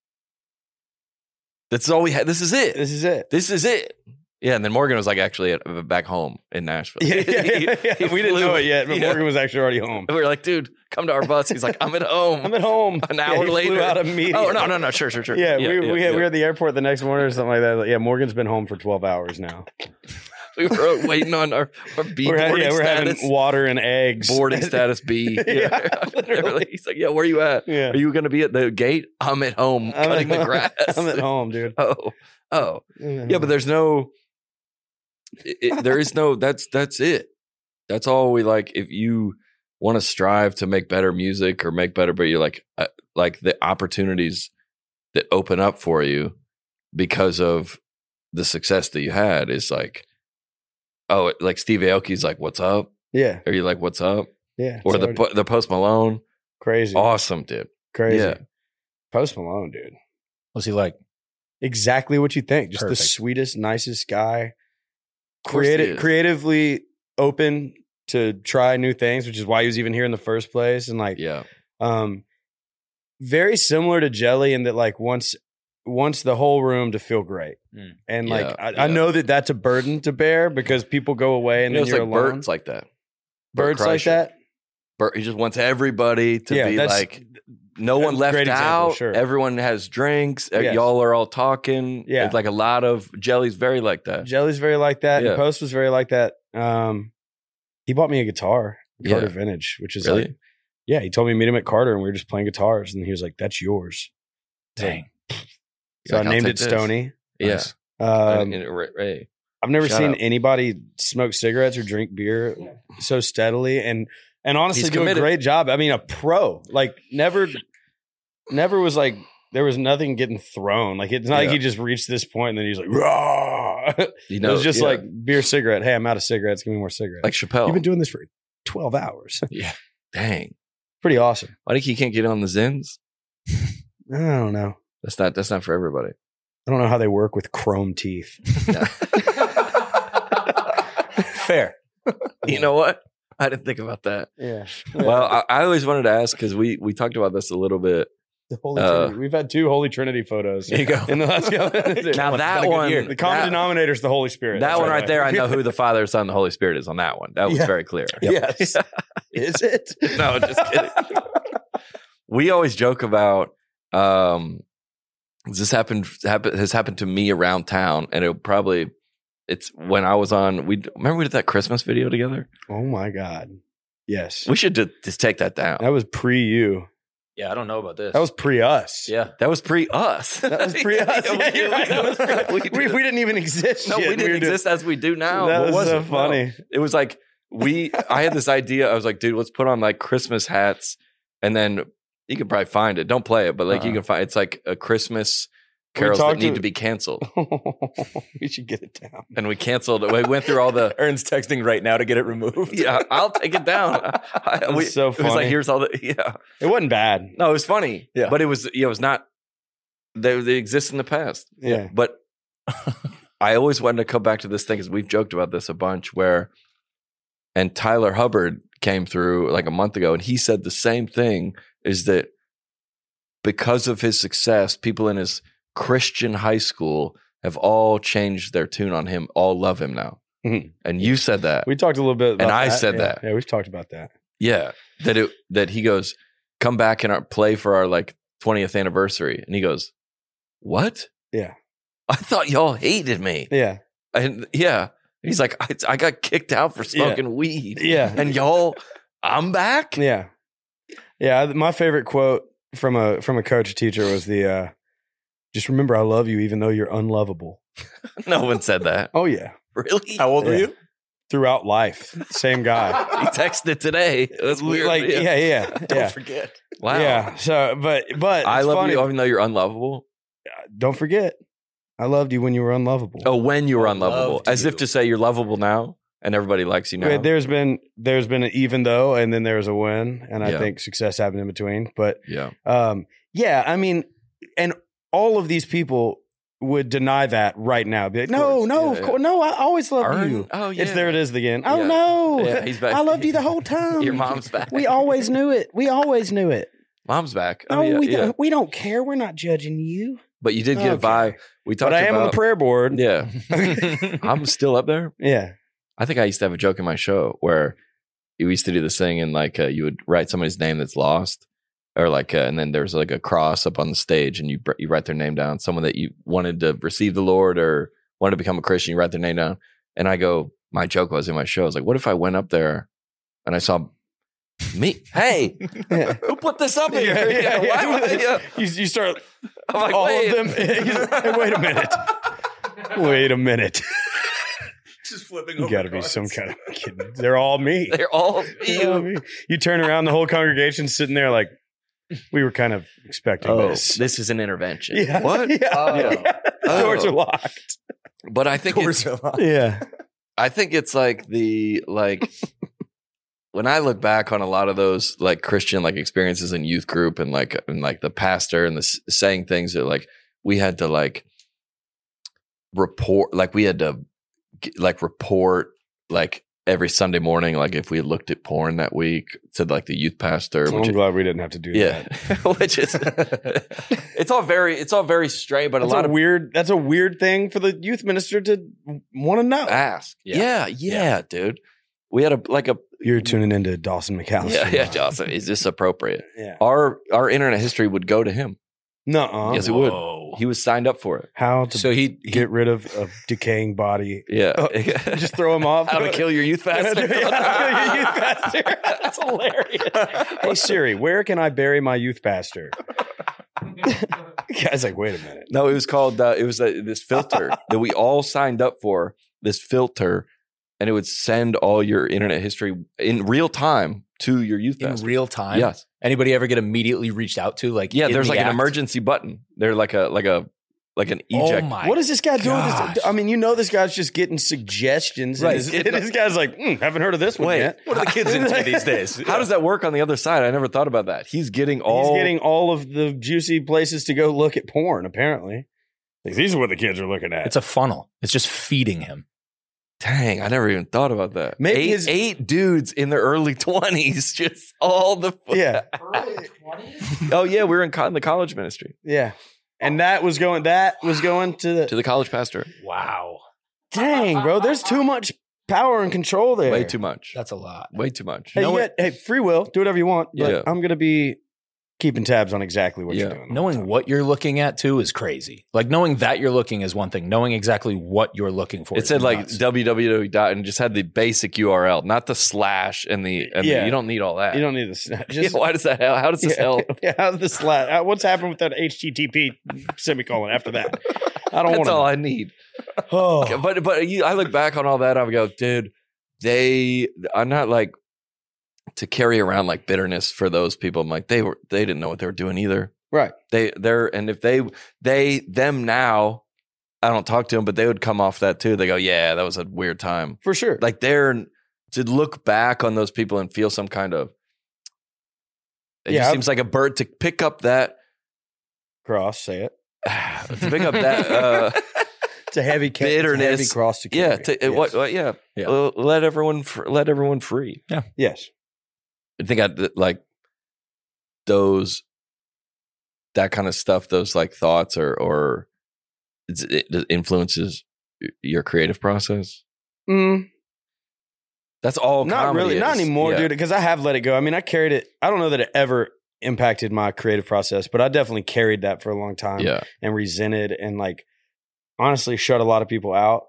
That's all we had. This is it. This is it. This is it. Yeah, and then Morgan was like actually at, back home in Nashville. Yeah, yeah, He- yeah, yeah. he We didn't flew. know it yet, but Yeah. Morgan was actually already home. We were like, dude, come to our bus. He's like, I'm at home. I'm at home. An Yeah, hour he later. flew out immediately. Oh, no, no, no. Sure, sure, sure. Yeah, we, we, yeah, we were at the airport the next morning or something like that. Like, yeah, Morgan's been home for twelve hours now. We were waiting on our, our B We're, ha- boarding yeah, we're status. having water and eggs. Boarding status B. Yeah, literally. He's like, yeah, where you at? Yeah. Are you going to be at the gate? I'm at home I'm cutting at, the grass. I'm at home, dude. Oh, oh. Yeah, but there's no, it, it- there is no, that's, that's it. That's all we like. If you want to strive to make better music or make better, but you're like, uh, like the opportunities that open up for you because of the success that you had is like, oh, like Steve Aoki's like, what's up? yeah, Are you like, what's up? yeah. Or it's the already po- the Post Malone, crazy, awesome, dude. crazy. Yeah. Post Malone, dude. What's he like? Exactly what you think. Just the Perfect. sweetest, nicest guy. Of course he Creative, is. creatively open to try new things, which is why he was even here in the first place. And like, Yeah, um, very similar to Jelly in that, like, once wants the whole room to feel great. Mm. And like, Yeah, I, yeah. I know that that's a burden to bear because people go away and you know, then it's you're like alone. Bert's like that. Birds like Kreischer. that. Bert, he just wants everybody to Yeah, be that's- like, no one that's a left great example, out. sure. Everyone has drinks. Uh, Yes. Y'all are all talking. Yeah. It's like a lot of Jelly's very like that. Jelly's very like that. Yeah. And Post was very like that. Um, he bought me a guitar, Carter Yeah. Vintage, which is Really? like, yeah, he told me to meet him at Carter and we were just playing guitars. And he was like, that's yours. Dang. So Like, I I'll named take it this. Stony. Yeah. Nice. Um, And- and Ray- Ray. I've never Shout seen out. anybody smoke cigarettes or drink beer so steadily. And and honestly He's do a committed. great job. I mean, a pro. Like never, never was like there was nothing getting thrown. Like it's not like Yeah. he just reached this point and then he's like, "Rah!" You It know, was just yeah. like beer, cigarette. Hey, I'm out of cigarettes. Give me more cigarettes. like Chappelle. You've been doing this for twelve hours. Dang. Pretty awesome. Why think he can't get on the Zins? I don't know. That's not that's not for everybody. I don't know how they work with chrome teeth. Fair. You know what? I didn't think about that. Yeah. Well, I, I always wanted to ask because we we talked about this a little bit. the Holy uh, Trinity. We've had two Holy Trinity photos. There you go. In the last couple Now It's that been a good one, year. the common that, denominator is the Holy Spirit. that That's one right there, I know who the Father, Son, and the Holy Spirit is on that one. That was Yeah. very clear. Yes. Is it? No, just kidding. We always joke about um, this happened happen, has happened to me around town, and it probably it's when I was on. We remember we did that Christmas video together. Oh my God. Yes. We should just, just take that down. That was pre you. Yeah, I don't know about this. That was pre us. yeah. That was pre us. That was pre us. Yeah, Yeah, you're right. That was pre- we, we, we didn't even exist. no, yet. we didn't were doing- exist as we do now. That What was, was so it? funny. No. It was like we. I had this idea. I was like, dude, let's put on like Christmas hats, and then you can probably find it. Don't play it, but like Uh-uh. you can find. It's like a Christmas We carols that talked need to- to be canceled, we should get it down. and we canceled. We went through all the. Aaron's texting right now to get it removed. Yeah, I'll take it down. I, That's we- so It was like funny. here's all the. Yeah, It wasn't bad. no, it was funny. Yeah. but it was. Yeah, it was not. They they exist in the past. Yeah. But I always wanted to come back to this thing because we've joked about this a bunch where, and Tyler Hubbard came through like a month ago and he said the same thing is that because of his success, people in his Christian high school have all changed their tune on him, all love him now. Mhm. And you said that. We talked a little bit about And I that. said Yeah. that. Yeah, we've talked about that. Yeah. That it that he goes, come back and our play for our like twentieth anniversary. And he goes, what? Yeah. I thought y'all hated me. Yeah. And yeah, he's like, I, I got kicked out for smoking weed. Yeah. And y'all, I'm back. Yeah. Yeah. My favorite quote from a from a coach or teacher was the uh just remember I love you even though you're unlovable. No one said that. Oh yeah. Really? How old were Yeah. you? Throughout life. Same guy. He texted today. That's weird. Like yeah, yeah. Yeah. Don't yeah. forget. Wow. Yeah. So but but I it's love funny. you even though you're unlovable. Don't forget. I loved you when you were unlovable. Oh, when you were I unlovable. loved As if you. to say you're lovable now and everybody likes you now. Wait, there's been there's been an even though and then there's a win and I Yeah. think success happened in between. But yeah. um yeah, I mean and all of these people would deny that right now. Be like, no, course. no, Yeah, of yeah. course. No, I always loved Earn- you. Oh, yeah. It's there it is again. Oh Yeah. no. Yeah, he's back. I loved you the whole time. Your mom's back. We always knew it. We always knew it. Mom's back. No, Oh, yeah, we yeah. don't we don't care. We're not judging you. But you did get Okay. by. We talked But I am about. on the prayer board. Yeah. I'm still up there. Yeah. I think I used to have a joke in my show where we used to do this thing and like uh, you would write somebody's name that's lost, or like, uh, and then there's like a cross up on the stage, and you br- you write their name down. Someone that you wanted to receive the Lord or wanted to become a Christian, you write their name down. And I go, my joke was in my show, I was like, what if I went up there and I saw me? Hey, Yeah. who put this up here? Yeah, yeah, Why yeah. would I- yeah. You, you start I'm like, all wait. of them. Hey, wait a minute. Wait a minute. Just flipping You got to be some kind of kidding. They're all me. They're all They're all you. me. You turn around, the whole congregation sitting there like, we were kind of expecting Oh, this. this is an intervention. Yeah. What? Yeah. Oh. Yeah. Oh. Doors are locked. But I think it's, Yeah. I think it's like the like when I look back on a lot of those like Christian like experiences in youth group and like and like the pastor and the s- saying things that like we had to like report like we had to g- like report like every Sunday morning like if we had looked at porn that week to like the youth pastor I'm which glad we didn't have to do yeah that. which is it's all very it's all very strange but That's a lot a of weird. That's a weird thing for the youth minister to want to know. ask Yeah. yeah yeah, dude we had a like a You're tuning into Dawson McAllister. yeah yeah Johnson is this appropriate Yeah. our our internet history would go to him. Nuh-uh. Yes, it would. Whoa. He was signed up for it. How to So he, he get rid of a decaying body. Yeah. Oh, just throw him off. How to kill your youth pastor. Yeah, how to kill your youth pastor. That's hilarious. Hey Siri, where can I bury my youth pastor? Guy's like, wait a minute. No, it was called. Uh, it was uh, this filter that we all signed up for. This filter, and it would send all your internet history in real time to your youth In pastor. real time? Yes. Anybody ever get immediately reached out to? Like, Yeah, in there's the like an act? emergency button. They're like a like a like an Oh eject. my What is this guy doing? gosh. This, I mean, you know, this guy's just getting suggestions. Right. And, this, and this guy's like, mm, haven't heard of this one Wait, yet. What are the kids into these days? How does that work on the other side? I never thought about that. He's getting all He's getting all of the juicy places to go look at porn, apparently. Like, these are what the kids are looking at. It's a funnel. It's just feeding him. Dang, I never even thought about that. Maybe eight, his- eight dudes in their early twenties, just all the. yeah, Oh yeah, we were in, co- in the college ministry yeah. And that was going. That was going to the. to the college pastor. Wow. Dang, bro. There's too much power and control there. Way too much. That's a lot. Way too much. Hey, know you what- got, hey, free will. Do whatever you want. But Yeah. I'm gonna be keeping tabs on exactly what Yeah. you're doing. Knowing what you're looking at too is crazy. Like knowing that you're looking is one thing. Knowing exactly what you're looking for. It is said like nuts. www dot and just had the basic U R L, not the slash and the. And Yeah. the you don't need all that. You don't need this. Yeah, Just, why does that help? How does this yeah, help? yeah, how's the slat? uh, What's happened with that H T T P semicolon after that? I don't want That's all to. I need. Oh, But but you, I look back on all that, I would go, dude, they. I'm not like to carry around like bitterness for those people. I'm like they were they didn't know what they were doing either. right. They they're and if they they them now, I don't talk to them, but they would come off that too. They go, yeah, that was a weird time. For sure. Like they're to look back on those people and feel some kind of. It Yeah, just I've- seems like a bird to pick up that cross, say it. to pick up that. Uh, It's a heavy ca- Bitterness. It's a heavy cross to yeah, carry. to, Yes. what, what? Yeah, Yeah. Uh, let everyone fr- let everyone free. Yes. I think I like those that kind of stuff. Those like thoughts or or it's, it influences your creative process. Mm, That's all. not comedy really. Not is. anymore, Yeah. dude. Because I have let it go. I mean, I carried it. I don't know that it ever impacted my creative process, but I definitely carried that for a long time. Yeah, And resented and like honestly shut a lot of people out,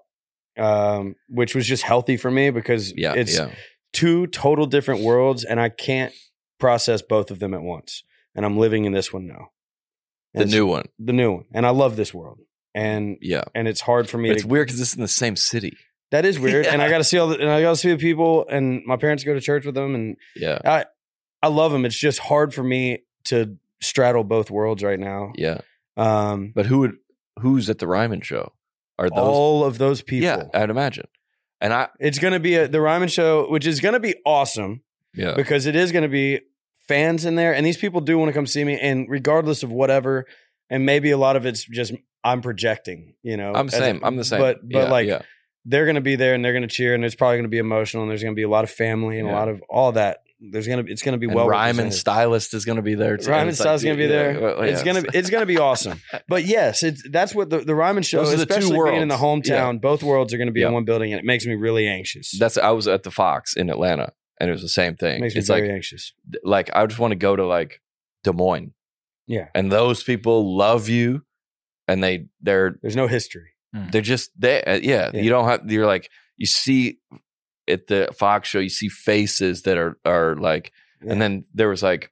um, which was just healthy for me because yeah, it's yeah. two total different worlds and I can't process both of them at once. And I'm living in this one now. The And new one. the new one. And I love this world. And Yeah, and it's hard for me but it's to weird because it's in the same city. that is weird. And I Yeah. gotta see all the and I gotta see the people and my parents go to church with them and Yeah, I I love them. It's just hard for me to straddle both worlds right now. yeah. Um But who would who's at the Ryman show? Are those? all of those people. yeah, I'd imagine. And I It's going to be a, the Ryman show, which is going to be awesome yeah because it is going to be fans in there. And these people do want to come see me. And regardless of whatever, and maybe a lot of it's just I'm projecting, you know. I'm the as a- same. I'm the same. But, but Yeah, like yeah. they're going to be there and they're going to cheer and it's probably going to be emotional and there's going to be a lot of family and a Yeah. lot of all that. There's going to be, it's going to be And well Ryman represented. Stylist is going to be there too. Ryman It's like, Styles going to be yeah, there. well, yeah. It's going to it's going to be awesome. But yes, it's that's what the, the Ryman show, Those are the two especially being in the worlds. hometown, both worlds are going to be Yeah. in one building and it makes me really anxious. That's I was at the Fox in Atlanta, and it was the same it thing. makes me It's very like anxious. like I just want to go to like Des Moines, Yeah. and those people love you, and they they're There's no history. they're just they uh, yeah, Yeah. You don't have you're like you see at the Fox show you see faces that are are like, Yeah. and then there was like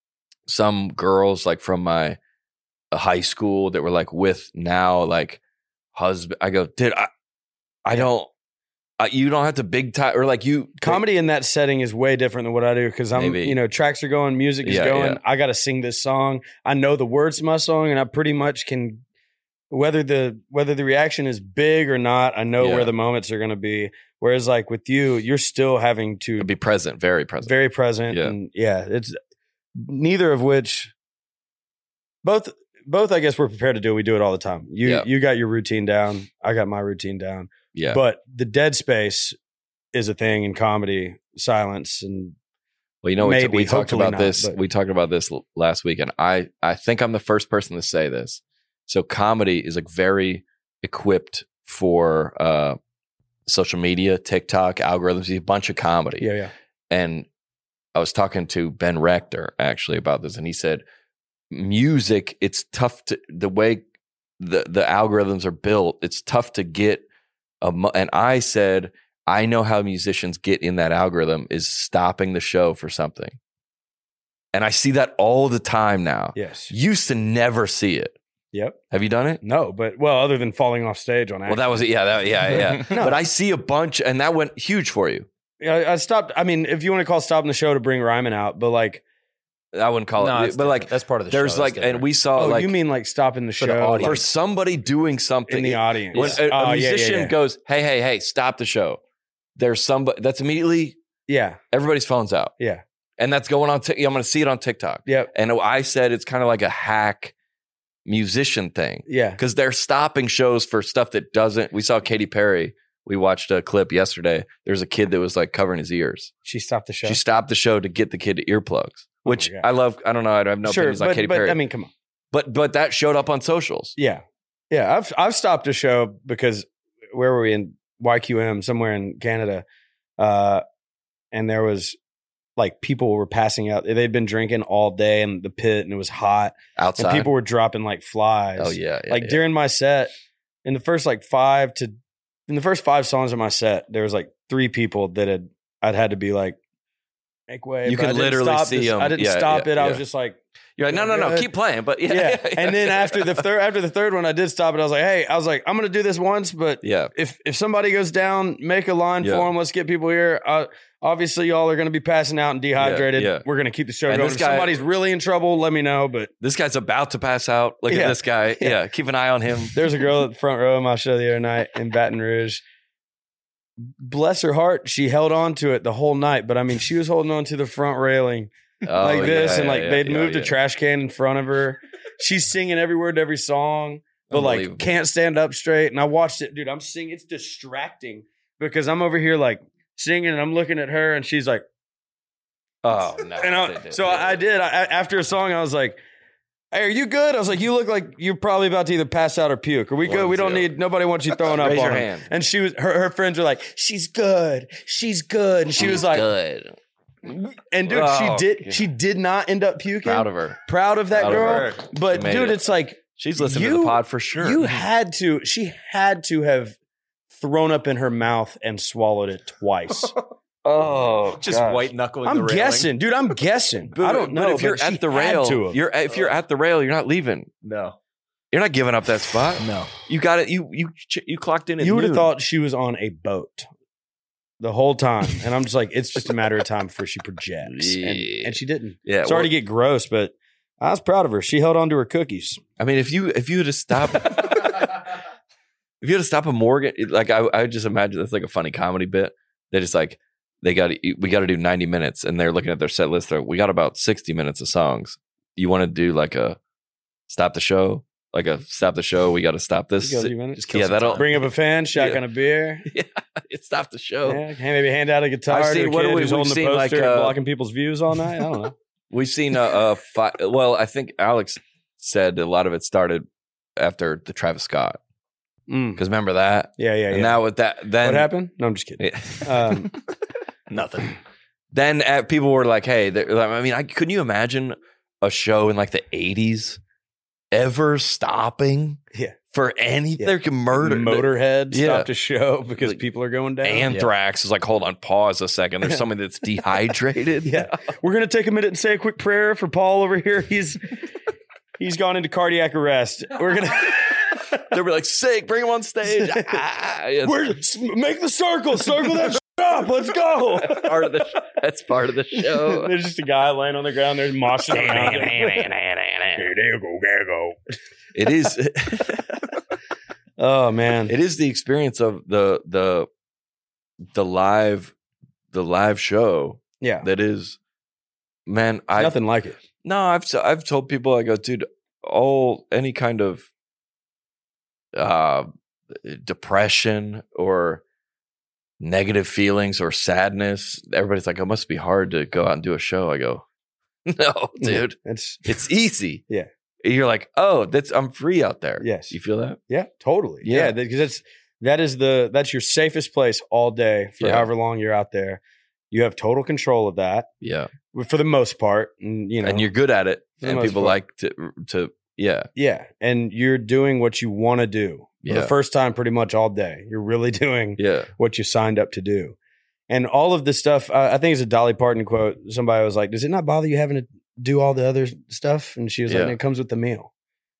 some girls like from my uh, high school that were like with now like husband. I go, dude, I I don't. Uh, you don't have to big time or like you Comedy in that setting is way different than what I do because I'm, Maybe. you know, tracks are going, music is Yeah, going. yeah. I got to sing this song. I know the words to my song, and I pretty much can, whether the whether the reaction is big or not, I know Yeah. where the moments are going to be. Whereas, like with you, you're still having to be present, very present. very present, Yeah. and yeah, it's neither of which. Both, both, I guess we're prepared to do. We do it all the time. You, Yeah. you got your routine down. I got my routine down. Yeah, But the dead space is a thing in comedy, silence, and well, you know, we, maybe, we talked hopefully about not, this. but- We talked about this l- last week, and I I think I'm the first person to say this. So comedy is like very equipped for uh, social media, TikTok algorithms, a bunch of comedy. yeah, yeah. And I was talking to Ben Rector actually about this, and he said, music, it's tough to the way the the algorithms are built. It's tough to get a. mo- And I said, I know how musicians get in that algorithm is stopping the show for something, and I see that all the time now. Yes. Used to never see it. Yep. Have you done it? No, but well, other than falling off stage on Well, accident. that was it. Yeah, that, yeah, yeah. No. But I see a bunch, and that went huge for you. I, I stopped. I mean, if you want to call stopping the show to bring Ryman out, but like, I wouldn't call No, it, it's but like, different. That's part of the there's show. like, That's and we saw oh, like you mean like stopping the For the show audience. for like, somebody doing something in the audience? When a, a Oh, yeah, yeah, musician yeah. goes, "Hey, hey, hey, stop the show." There's somebody that's immediately Yeah, everybody's phone's out, yeah, and that's going on. Tik I'm going to see it on TikTok. yep, And I said it's kind of like a hack musician thing yeah. because they're stopping shows for stuff that doesn't. We saw Katy Perry. We watched a clip yesterday. There's a kid that was like covering his ears. She stopped the show. She stopped the show to get the kid earplugs, which God. I love. I don't know. I have no sure, opinions but, on Katy but Perry, I mean, come on. but but that showed up on socials. Yeah, yeah. I've I've stopped a show because where were we in Y Q M somewhere in Canada, uh, and there was like people were passing out. They'd been drinking all day in the pit, and it was hot, Outside, and people were dropping like flies. oh yeah, yeah like yeah. during my set, in the first like five to in the first five songs of my set, there was like three people that had I'd had to be like make way. You but can I didn't literally stop see this- 'em. I didn't Yeah, stop yeah, it. I was yeah. just like. You're like, no, no, no, Good. keep playing. But yeah, Yeah. And then after the third after the third one, I did stop it. I was like, hey, I was like, I'm gonna do this once, but yeah, if if somebody goes down, make a line Yeah. for them. Let's get people here. Uh, obviously, y'all are gonna be passing out and dehydrated. Yeah, yeah. We're gonna keep the show And going. this If guy- somebody's really in trouble, let me know. But this guy's about to pass out. Look Yeah. at this guy. Yeah. Yeah. keep an eye on him. there's a girl at the front row of my show the other night in Baton Rouge. Bless her heart, she held on to it the whole night. But I mean, she was holding on to the front railing Oh, like this, yeah, and like yeah, they'd yeah, moved yeah. a trash can in front of her. She's singing every word to every song, but like Unbelievable. can't stand up straight. And I watched it, dude. I'm singing. It's distracting because I'm over here like singing, and I'm looking at her, and she's like, Oh no! and I, so I, I did. I, after a song, I was like, "Hey, are you good?" I was like, "You look like you're probably about to either pass out or puke. Are we good? One, We don't two. need. Nobody wants you throwing up Raise on your him." hand. And she was. Her, her friends were like, "She's good. She's good." And she was like, good. and dude, Oh, she did. God. She did not end up puking. Proud of her. Proud of that Proud of girl. her. But She made dude, it. it's like She's listening to You- the pod for sure. you had to. She had to have thrown up in her mouth and swallowed it twice. oh, Just gosh. white knuckling the I'm railing. guessing, dude. I'm guessing. But, I don't know. But if you're but she at the had rail, to have. you're if you're at the rail, you're not leaving. No. You're not giving up that spot. No. You got it. You you ch- you clocked in. At You would have noon. thought she was on a boat the whole time, and I'm just like, it's just a matter of time before she projects, and, Yeah. and she didn't. Yeah. Sorry well, to get gross, but I was proud of her. She held on to her cookies. I mean, if you if you had to stop, if you had to stop a Morgan, it- like I, I would just imagine that's like a funny comedy bit. They just like they got we got to do ninety minutes, and they're looking at their set list. They're, we got about sixty minutes of songs. You want to do like a stop the show, like a stop the show. We got to stop this. You got a few minutes? Yeah, that'll Bring up a fan, shotgun a beer. yeah, it's stop the show. Yeah, hey, maybe hand out a guitar I've to seen- a what kid do we- who's we've holding the seen, poster like, and uh, blocking people's views all night. I don't know. We've seen a, a fi- well, I think Alex said a lot of it started after the Travis Scott Mm. because remember that. Yeah, yeah, yeah. And now with that, then what happened? No, I'm just kidding. Yeah. Um, Nothing. then uh, people were like, "Hey, they're- like, I mean, I, couldn't you imagine a show in like the eighties ever stopping Yeah. for any Yeah. they can murder Motorhead Yeah. stopped a show because Like, people are going down. Anthrax is like, hold on, pause a second. There's somebody that's dehydrated. Yeah. We're gonna take a minute and say a quick prayer for Paul over here. He's he's gone into cardiac arrest. We're gonna They'll be like, sick, bring him on stage. Ah, yeah, We're, make the circle, circle that up. Let's go. that's part of the that's part of the show. There's just a guy laying on the ground there moshing around. There you go, there you go. It is Oh man. it is the experience of the the the live the live show Yeah. that is man I Nothing like it. no I've I've told people, I go, dude, all any kind of uh depression or negative feelings or sadness, everybody's like, it must be hard to go out and do a show. I go, no, dude, It's it's easy. Yeah. You're like, oh, that's I'm free out there. Yes. You feel that? yeah, totally. Yeah. Yeah, because that's that is the that's your safest place all day for Yeah. however long you're out there. You have total control of that Yeah. for the most part, and you know, And you're good at it. For the And most people part. like to to yeah. yeah, and you're doing what you want to do for Yeah. the first time, pretty much all day. You're really doing Yeah. what you signed up to do, and all of this stuff. Uh, I think it's a Dolly Parton quote. Somebody was like, "Does it not bother you having to do all the other stuff?" And she was Yeah. like, "It comes with the meal."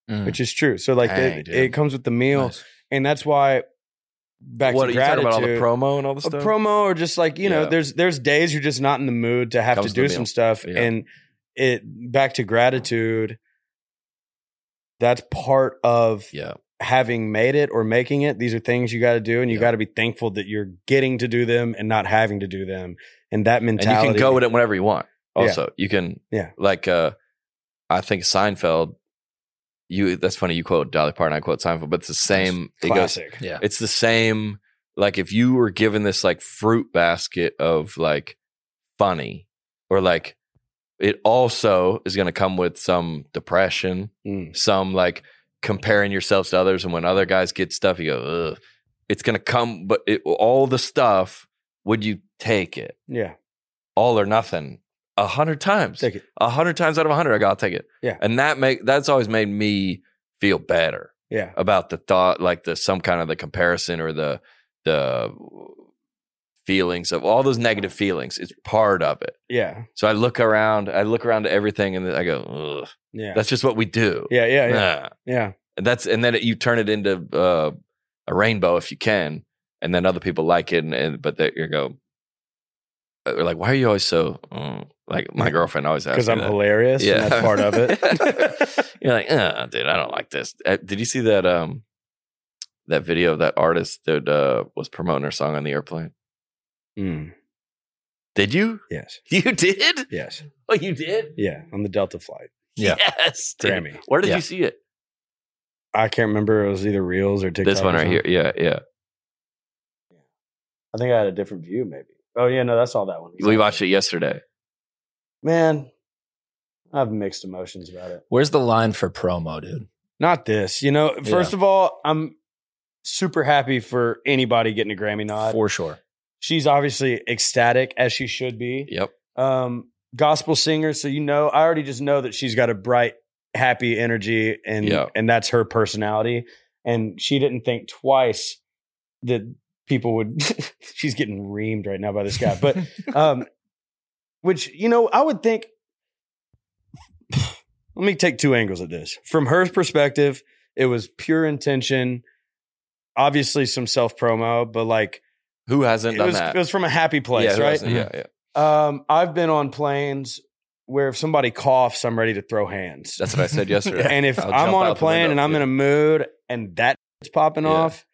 Mm. which is true. So like Dang, it, dude. it comes with the meal, Nice. and that's why. Back what to are you talking gratitude. about? All the promo and all the a stuff. promo or just like you know Yeah. there's there's days you're just not in the mood to have Comes to to the do meal. some stuff Yeah. and it back to gratitude, that's part of Yeah, having made it or making it. These are things you got to do and you Yeah. got to be thankful that you're getting to do them and not having to do them, and that and mentality. you can go with it whenever you want. Yeah. Also, you can. Yeah. Like, uh, I think Seinfeld. You. That's funny. You quote Dolly Parton. I quote Seinfeld, but it's the same. It goes. classic. Yeah. It's the same. Like if you were given this like fruit basket of like funny, or like it also is going to come with some depression, Mm. some like comparing yourselves to others, and when other guys get stuff, you go, ugh. It's going to come, but it, all the stuff. Would you take it? Yeah, All or nothing. A hundred times. take it. A hundred times out of a hundred, I gotta take it. Yeah. and that make that's always made me feel better Yeah, about the thought, like the some kind of the comparison or the the feelings of all those negative feelings. It's part of it. yeah, So I look around, I look around to everything, and I go, ugh, yeah, that's just what we do. yeah, yeah, yeah, Nah. yeah. And that's and then it, you turn it into uh, a rainbow if you can, and then other people like it, and, and but they you go, uh, like, why are you always so mm? Like my girlfriend always asks Because me I'm that. hilarious. Yeah, and that's part of it. You're like, uh, dude, I don't like this. Uh, Did you see that um that video of that artist that uh, was promoting her song on the airplane? Mm, Did you? yes, You did? yes, Oh, you did? yeah. On the Delta flight, Yeah. Yes. dude. Grammy. Where did Yeah. you see it? I can't remember. It was either Reels or TikTok. This one or right something. here. Yeah, yeah. I think I had a different view, maybe. Oh yeah, no, that's all that one. We watched it yesterday. Man, I have mixed emotions about it. Where's the line for promo, dude? Not this. You know, first Yeah. of all, I'm super happy for anybody getting a Grammy nod. For sure. She's obviously ecstatic, as she should be. Yep. Um, gospel singer, so you know, I already just know that she's got a bright, happy energy, and Yeah. and that's her personality. And she didn't think twice that people would. She's getting reamed right now by this guy, but um, which you know, I would think. Let me take two angles at this. From her perspective, it was pure intention. Obviously, some self promo, but like Who hasn't it done was, that? it was from a happy place, yeah, who right? hasn't? Yeah, yeah. Um, I've been on planes where if somebody coughs, I'm ready to throw hands. That's what I said yesterday. And if I'll I'm jump on a out the plane window. and I'm Yeah. in a mood and that's popping Yeah. off,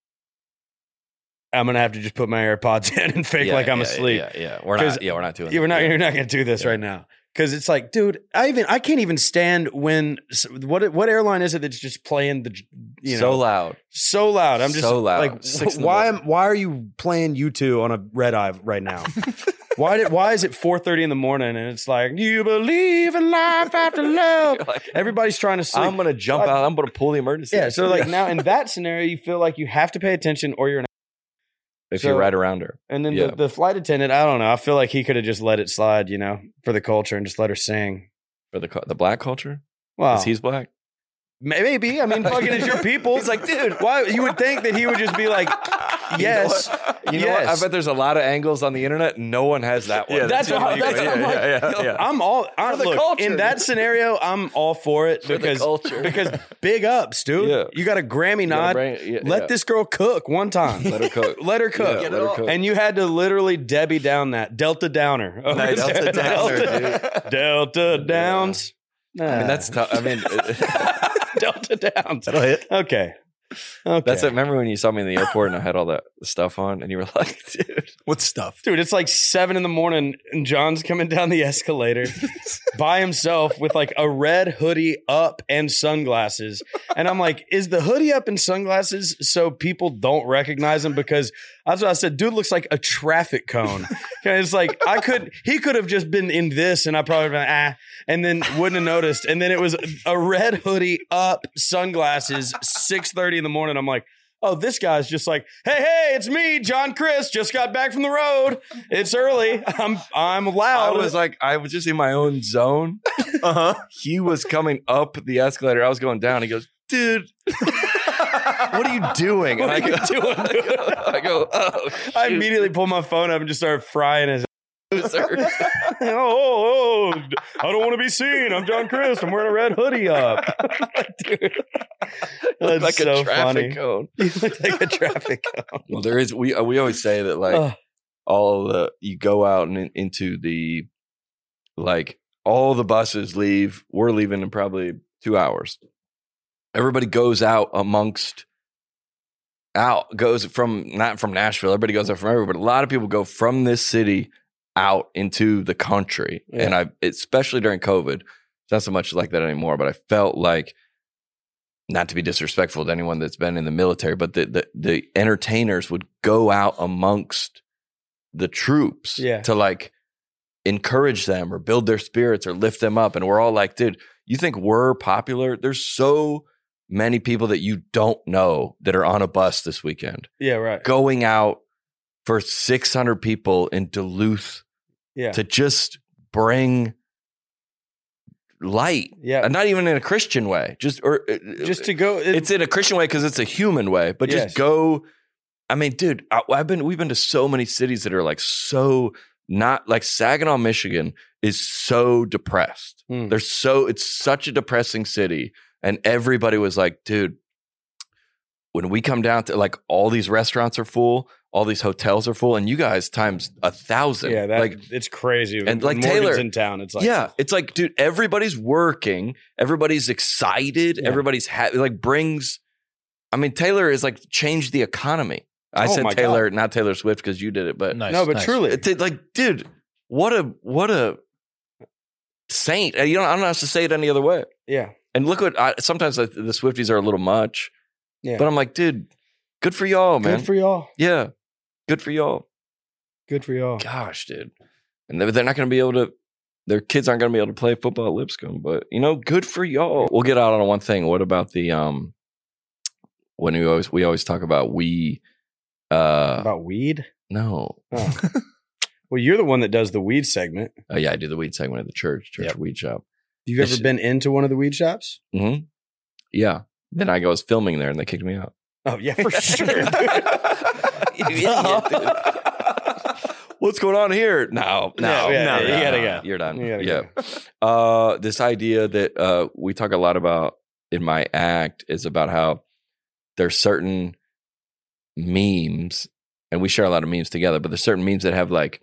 I'm gonna have to just put my AirPods in and fake Yeah, like I'm yeah, asleep. Yeah, yeah. We're 'Cause not. Yeah, we're not doing. Yeah, we're that. not. Yeah. You're not gonna do this Yeah. right now because it's like, dude, I even I can't even stand when what what airline is it that's just playing the you know so loud. so loud. I'm just So loud. like, Six in the why am morning. why are you playing U two on a red eye right now? why did why is it four thirty in the morning and it's like you believe in life after love? You're like, Everybody's trying to sleep. I'm gonna jump Like- out. I'm gonna pull the emergency. yeah, so like now in that scenario, you feel like you have to pay attention or you're. An if so- you're right around her, and then Yeah. the, the flight attendant, I don't know. I feel like he could have just let it slide, you know, for the culture and just let her sing. for the cu- the black culture, Wow, because he's black. maybe. I mean, fucking it's your people. He's like, dude, Why you would think that he would just be like, yes, You know what? yes. I bet there's a lot of angles on the internet. No one has that one. Yeah, that's the what- only- that's- I'm like, yeah, yeah. I'm all I, For the look, culture, in that dude. scenario. I'm all for it For the because culture. because big ups, dude. Yeah. You got a Grammy You gotta nod. bring- yeah, Let yeah. this girl cook one time. Let her cook. Let her cook. Yeah, let her cook. And you had to literally Debbie down that Delta Downer. over Nice. there. Delta Downer, Delta, Delta Downs. I mean, that's tough. I mean, Delta Downs. That'll hit. Okay. Okay. that's it. Remember when you saw me in the airport and I had all that stuff on, and you were like, dude, What stuff? Dude, it's like seven in the morning and John's coming down the escalator by himself with like a red hoodie up and sunglasses. And I'm like, is the hoodie up and sunglasses so people don't recognize him? Because that's what I said. Dude looks like a traffic cone. And it's like, I could, he could have just been in this and I probably been ah, and then wouldn't have noticed. And then it was a red hoodie up, sunglasses, six thirty in the morning. I'm like, oh, this guy's just like, hey, hey, it's me, John Chris. Just got back from the road. It's early. I'm I'm I loud. was like, I was just in my own zone. Uh huh. He was coming up the escalator. I was going down. He goes, dude, what are you doing? What And are I you go, doing, I go, I go, oh, I shoot. immediately pulled my phone up and just started frying his Loser. oh, oh, oh, I don't want to be seen. I'm John Christ. I'm wearing a red hoodie up. Dude, that's like so a traffic funny. cone. You look like a traffic cone. Well, there is. We we always say that like Ugh. all the you go out and in, into the like all the buses leave. We're leaving in probably two hours. Everybody goes out amongst out goes from not from Nashville. Everybody goes out from everywhere, but a lot of people go from this city out into the country. Yeah. And I, especially during COVID, it's not so much like that anymore, but I felt like, not to be disrespectful to anyone that's been in the military, but the, the, the entertainers would go out amongst the troops Yeah. to like encourage them or build their spirits or lift them up. And we're all like, dude, you think we're popular? There's so many people that you don't know that are on a bus this weekend Yeah, right. going out for six hundred people in Duluth Yeah. to just bring light. Yeah. And not even in a Christian way. Just or Just to go. It, it's in a Christian way because it's a human way, but Yes. just go. I mean, dude, I, I've been we've been to so many cities that are like so not like Saginaw, Michigan is so depressed. Hmm. They're so it's such a depressing city, and everybody was like, dude, when we come down to like all these restaurants are full, all these hotels are full, and you guys times a thousand. yeah, that, like it's crazy. and, like, Morgan's Taylor- in town. It's like, yeah, it's like, dude, everybody's working, everybody's excited, Yeah. everybody's happy. Like brings, I mean, Taylor is like changed the economy. I Oh said my Taylor, not Taylor Swift, because you did it, but Nice, no, but nice. truly, it did, like, dude, what a what a saint. You don't, I don't know how to say it any other way. yeah, And look what I, sometimes the, the Swifties are a little much, yeah. but I'm like, dude, good for y'all, man. Good for y'all. yeah, good for y'all. Good for y'all. Gosh, dude. And they're, they're not going to be able to, their kids aren't going to be able to play football at Lipscomb, but, you know, good for y'all. We'll get out on one thing. What about the, um, when we always, we always talk about we, uh, About weed? no. Oh. Well, you're the one that does the weed segment. Oh, yeah, I do the weed segment at the church, church Yep. weed shop. You've ever It's- been into one of the weed shops? Mm-hmm. Yeah. Then I was filming there and they kicked me out. Oh, yeah, for sure. dude. You idiot, dude. What's going on here? No, no, Yeah, yeah, no, you no, gotta no. go. You're done. You gotta yeah. go. Uh, this idea that uh, we talk a lot about in my act is about how there's certain memes, and we share a lot of memes together, but there's certain memes that have like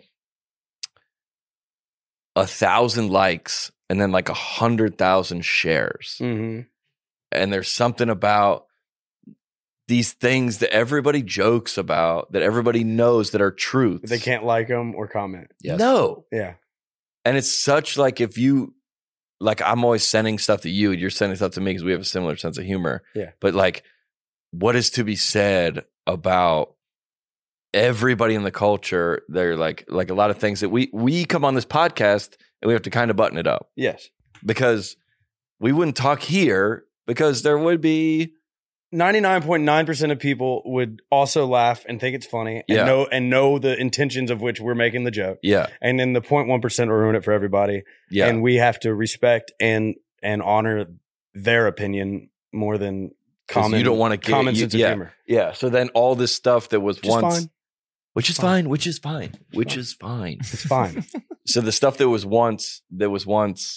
a thousand likes and then like a hundred thousand shares. hmm And there's something about these things that everybody jokes about, that everybody knows that are truths. But they can't like them or comment. Yes. No. Yeah. And it's such like if you, like I'm always sending stuff to you and you're sending stuff to me because we have a similar sense of humor. Yeah. But like, what is to be said about everybody in the culture? They're like, like a lot of things that we, we come on this podcast and we have to kind of button it up Yes. because we wouldn't talk here because there would be, ninety-nine point nine percent of people would also laugh and think it's funny and Yeah. know and know the intentions of which we're making the joke. yeah, And then the zero point one percent will ruin it for everybody. yeah. And we have to respect and and honor their opinion more than 'Cause common you don't wanna get- common you- sense yeah. of humor. Yeah. So then all this stuff that was Which is once, fine. which is Fine. fine, which is fine, which fine. is fine. It's fine. So the stuff that was once, that was once,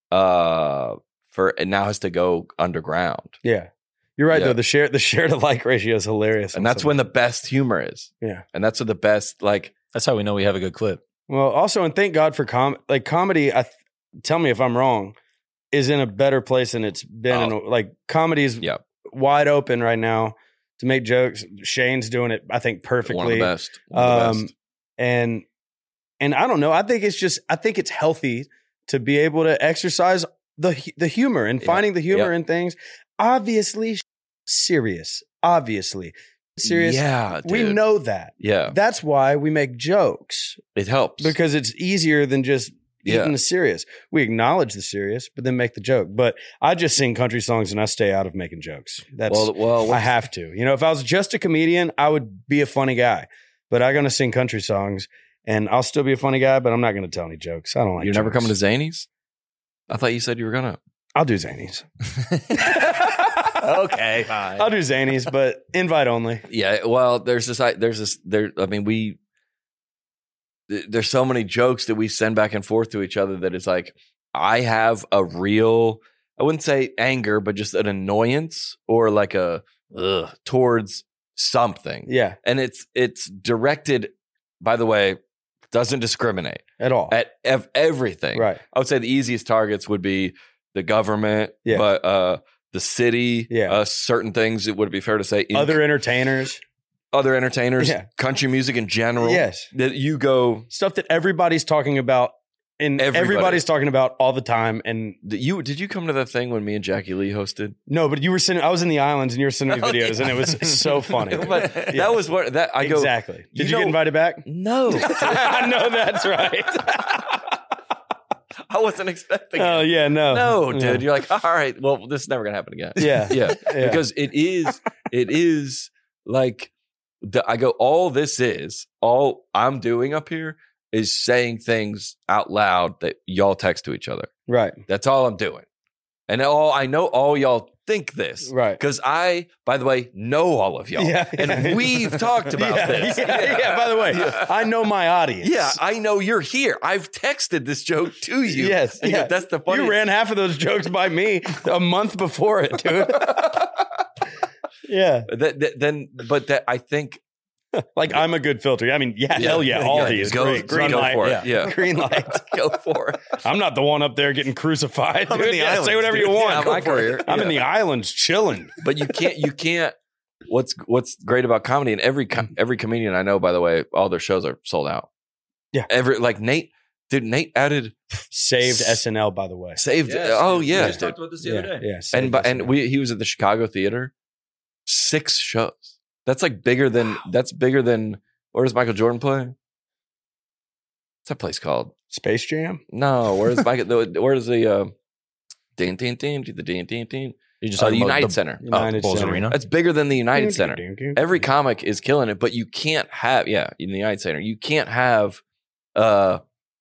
uh, for, it now has to go underground. Yeah. You're right Yeah. though. The share the share to like ratio is hilarious. And that's when the best humor is. Yeah. And that's what the best, like, That's how we know we have a good clip. Well, also, and thank God for com like comedy. I th- tell me if I'm wrong, is in a better place than it's been. In a, like comedy is yeah, wide open right now to make jokes. Shane's doing it, I think, one of perfectly. the best. One of the Um, best. and and I don't know. I think it's just I think it's healthy to be able to exercise the hu- the humor and Yeah. finding the humor Yeah. in things. Obviously, serious. Obviously, serious. Yeah, we dude. know that. Yeah, That's why we make jokes it helps. because it's easier than just eating Yeah. the serious. We acknowledge the serious, but then make the joke. But I just sing country songs and I stay out of making jokes. That's well, well, I have to. You know, if I was just a comedian, I would be a funny guy. But I'm gonna sing country songs, and I'll still be a funny guy. But I'm not gonna tell any jokes. I don't like. you're never jokes. coming to Zany's? I thought you said you were gonna. I'll do Zanies. Okay. Fine. I'll do Zanies, but invite only. Yeah, well, there's this. I- There's this. There. I mean, we. th- there's so many jokes that we send back and forth to each other that it's like I have a real, I wouldn't say anger, but just an annoyance or like a ugh, towards something. Yeah, And it's it's directed, by the way, doesn't discriminate at all. at ev- everything. Right. I would say the easiest targets would be the government, Yeah. but uh, the city, Yeah. uh, certain things, it would be fair to say, in- Other entertainers. other entertainers, Yeah. country music in general. Yes. That you go, Stuff that everybody's talking about and Everybody. everybody's talking about all the time. And that you did you come to that thing when me and Jackie Lee hosted? no, but you were sending, I was in the islands and you were sending me Oh, videos yeah. and it was so funny. But Yeah. that was what that I go. Exactly. Did you you, know- get invited back? No, I know that's right. I wasn't expecting Oh it. yeah, no. No, Yeah. dude. You're like, all right, well, this is never gonna happen again. Yeah. Yeah. Yeah. Because it is, it is like the, I go, all this is, all I'm doing up here is saying things out loud that y'all text to each other. Right. That's all I'm doing. And all I know all y'all think this. Right. Because I, by the way, know all of y'all. Yeah. And we've talked about yeah, this. Yeah, yeah, by the way, Yeah. I know my audience. Yeah, I know you're here. I've texted this joke to you. Yes. And you go, Yeah. that's the funny. You ran half of those jokes by me a month before it, dude. Yeah. that, that, then, but that I think Like I'm a good filter. I mean, yeah, Yeah. hell yeah. All Yeah, these. go- Great. Green go light. for it. Yeah. Yeah. Green light. Go for it. I'm not the one up there getting crucified. I'm in dude. the Yeah, islands, say whatever dude. you want. Yeah, Go my for it. career. I'm in Yeah. the islands chilling. But you can't. You can't. What's What's great about comedy, and every co- every comedian I know, by the way, all their shows are sold out. Yeah. Every like Nate, dude. Nate added Saved S N L, by the way. saved. Yes, oh dude. yeah, We just dude. talked about this the Yeah, other day. yeah. and saved but S N and L. we he was at the Chicago Theater, six shows. That's like bigger than. That's bigger than. Where does Michael Jordan play? What's that place called? Space Jam. No, where's Michael? the- Where's the uh, ding ding ding the ding ding ding? You just Uh, talking the about United the- Center. United Bulls Center. Arena. That's bigger than the United Center. Every comic is killing it, but you can't have yeah in the United Center. You can't have uh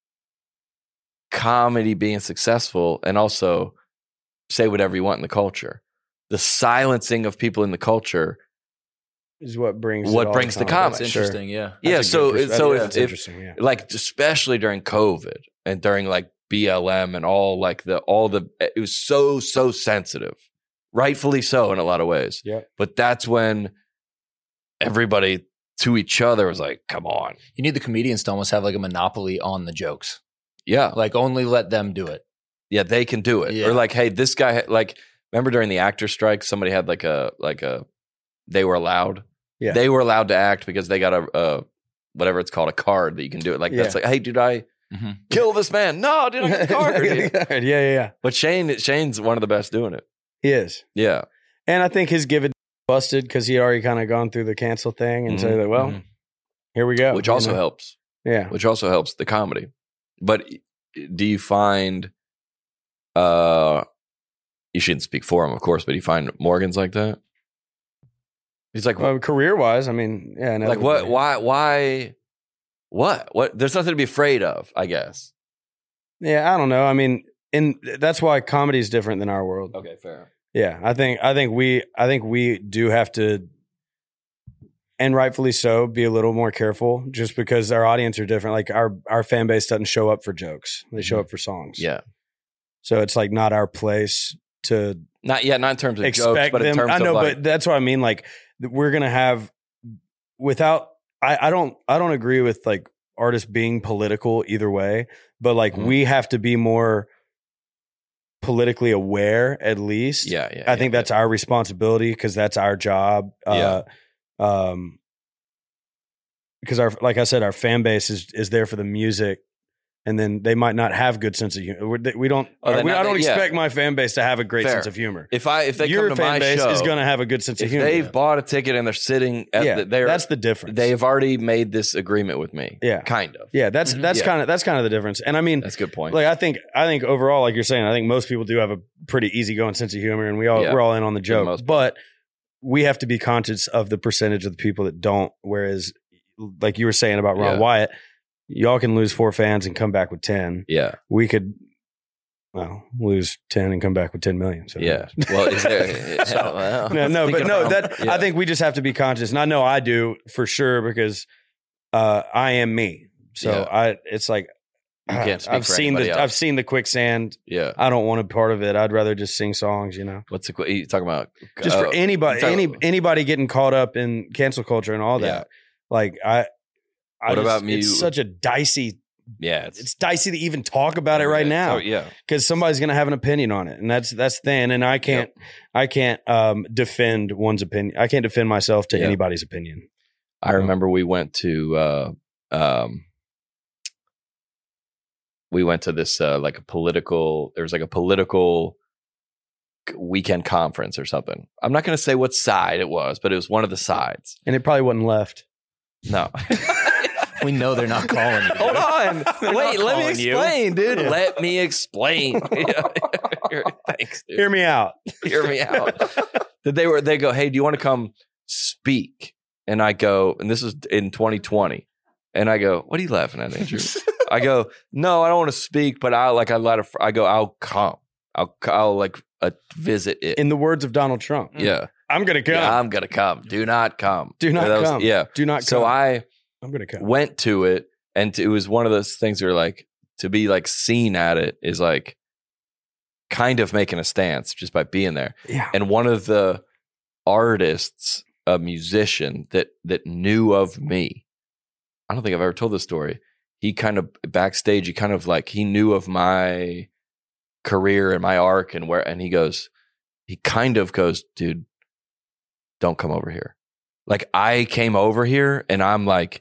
comedy being successful and also say whatever you want in the culture. The silencing of people in the culture. is what brings What it all brings the time. comic. That's Sure. interesting. Yeah. Yeah, That's a so good pers- so yeah, if, that's if interesting. Yeah. like especially during COVID and during like B L M and all like the all the it was so so sensitive, rightfully so in a lot of ways. Yeah. But that's when everybody to each other was like, "Come on, You need the comedians to almost have like a monopoly on the jokes. yeah, Like only let them do it. yeah, they can do it." Yeah. Or like, "Hey, this guy had- like remember during the actor strike, somebody had like a like a they were allowed, Yeah. they were allowed to act because they got a, a whatever it's called a card that you can do it. Like that's Yeah. like, hey, did I Mhm. kill this man? No, dude, I got a card. yeah, yeah, yeah. But Shane, Shane's one of the best doing it. He is. Yeah. And I think his give it busted because he already kind of gone through the cancel thing and Mhm, say that, well, mhm. here we go. Which you also know? helps. Yeah. Which also helps the comedy. But do you find uh you shouldn't speak for him, of course, but do you find Morgan's like that? He's like, Well, career wise, I mean, yeah. like what inevitably. why why what? What there's nothing to be afraid of, I guess. Yeah, I don't know. I mean, and that's why comedy is different than our world. Okay, fair. Yeah, I think I think we I think we do have to, and rightfully so, be a little more careful just because our audience are different. Like our our fan base doesn't show up for jokes; they show up for songs. Yeah. So it's like not our place to Not yet, not in terms of jokes, expect but in them. terms I know, of like, but that's what I mean. Like th- we're gonna have without. I, I don't. I don't agree with like artists being political either way, but like Mhm. we have to be more politically aware at least. yeah, yeah. I think yeah, that's our responsibility because that's our job. Uh, um, because our, like I said, our fan base is is there for the music, and then they might not have good sense of humor. We're- We don't. Oh, they're we, not- I don't yeah. expect my fan base to have a great Fair. sense of humor. If I if they Your come to fan my base show, is going to have a good sense of if humor. they've bought a ticket and they're sitting at yeah, the, they're that's the difference. they've already made this agreement with me. Yeah. Kind of. yeah, that's Mhm. that's Yeah. kind of that's kind of the difference. And I mean, That's a good point. like I think I think overall, like you're saying, I think most people do have a pretty easygoing sense of humor, and we all Yeah. we're all in on the the joke. most But we have to be conscious of the percentage of the people that don't. Whereas, like you were saying about Ron Yeah. Wyatt, y'all can lose four fans and come back with ten. yeah. We could, well, lose ten and come back with ten million. So Yeah. Well, is there So, well, no, no, think but no, about- that yeah. I think we just have to be conscious, and I know I do for sure because uh, I am me. So Yeah. I, it's like You can't speak I've for seen anybody the else. I've seen the quicksand. Yeah. I don't want a part of it. I'd rather just sing songs. You know, What's the qu- you talking about? just uh, for anybody, talking- any anybody getting caught up in cancel culture and all that. Yeah. Like I, I What just- about me? It's such a dicey. Yeah. It's dicey to even talk about it right now. Oh, yeah. Because somebody's going to have an opinion on it, and that's that's the thing. And I can't, I can't um, defend one's opinion. I can't defend myself to Yeah. anybody's opinion. I remember we went to uh, um, we went to this uh, like a political. There was like a political weekend conference or something. I'm not going to say what side it was, but it was one of the sides. And it probably wasn't left. No. We know they're not calling you. Hold on. They're Wait, not let me calling you. explain, dude. Yeah. Let me explain. Thanks, dude. Hear me out. Hear me out. That they were they go, hey, do you want to come speak? And I go, and this is in twenty twenty. And I go, what are you laughing at, Andrew? I go, no, I don't want to speak, but I like I let a, I go, I'll come. I'll I'll like uh, visit it. In the words of Donald Trump, yeah. I'm going to come. Yeah, I'm gonna come. Do not come. Do not That was- come. Yeah. Do not come. So I I'm going to come. went to it, and it was one of those things where like to be like seen at it is like kind of making a stance just by being there. Yeah. And one of the artists, a musician that that knew of me, I don't think I've ever told this story. He kind of backstage, he kind of like he knew of my career and my arc and where, and he goes, he kind of goes, dude, don't come over here. Like I came over here and I'm like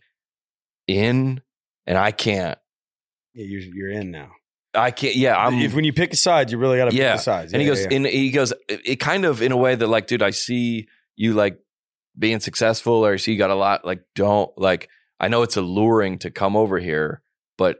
in, and I can't, Yeah, you're, you're in now. I can't. Yeah, I'm. if when you pick a side, you really got to Yeah. pick a side. And he Yeah, goes, yeah, yeah. and he goes, it, it kind of in a way that like, dude, I see you like being successful, or I see you got a lot. Like, don't like. I know it's alluring to come over here, but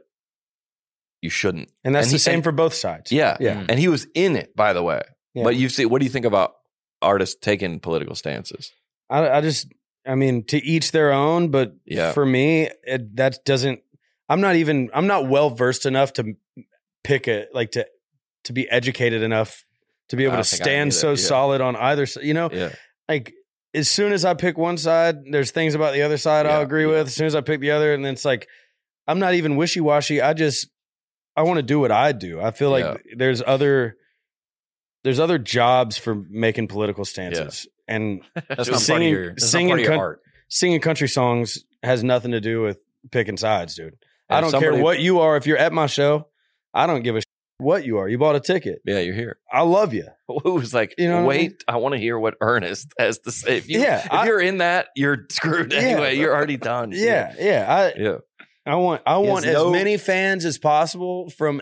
you shouldn't. and that's and the he- same and- for both sides. Yeah, Yeah. And he was in it, by the way. Yeah. But you see, what do you think about artists taking political stances? I, I just, I mean, to each their own. But Yeah. for me, it, that doesn't. I'm not even. I'm not well versed enough to pick a like to to be educated enough to be able I to don't think I am stand either, so yeah. solid on either side. You know, Yeah, like as soon as I pick one side, there's things about the other side Yeah, I'll agree yeah. with. As soon as I pick the other, and then it's like I'm not even wishy washy. I just I want to do what I do. I feel like Yeah. there's other there's other jobs for making political stances, and That's not Singing- part of your, that's singing not part of your coun- art. singing country songs has nothing to do with picking sides, dude. I And don't somebody- care what you are. If you're at my show, I don't give a shit what you are. You bought a ticket. yeah, you're here. I love you. Who was like, You know what I wait, mean? I, want to hear what Ernest has to say. If you, Yeah, if I- you're in that, you're screwed Yeah. anyway. You're already done. Yeah, yeah. I yeah. I want I He want has as no- many fans as possible from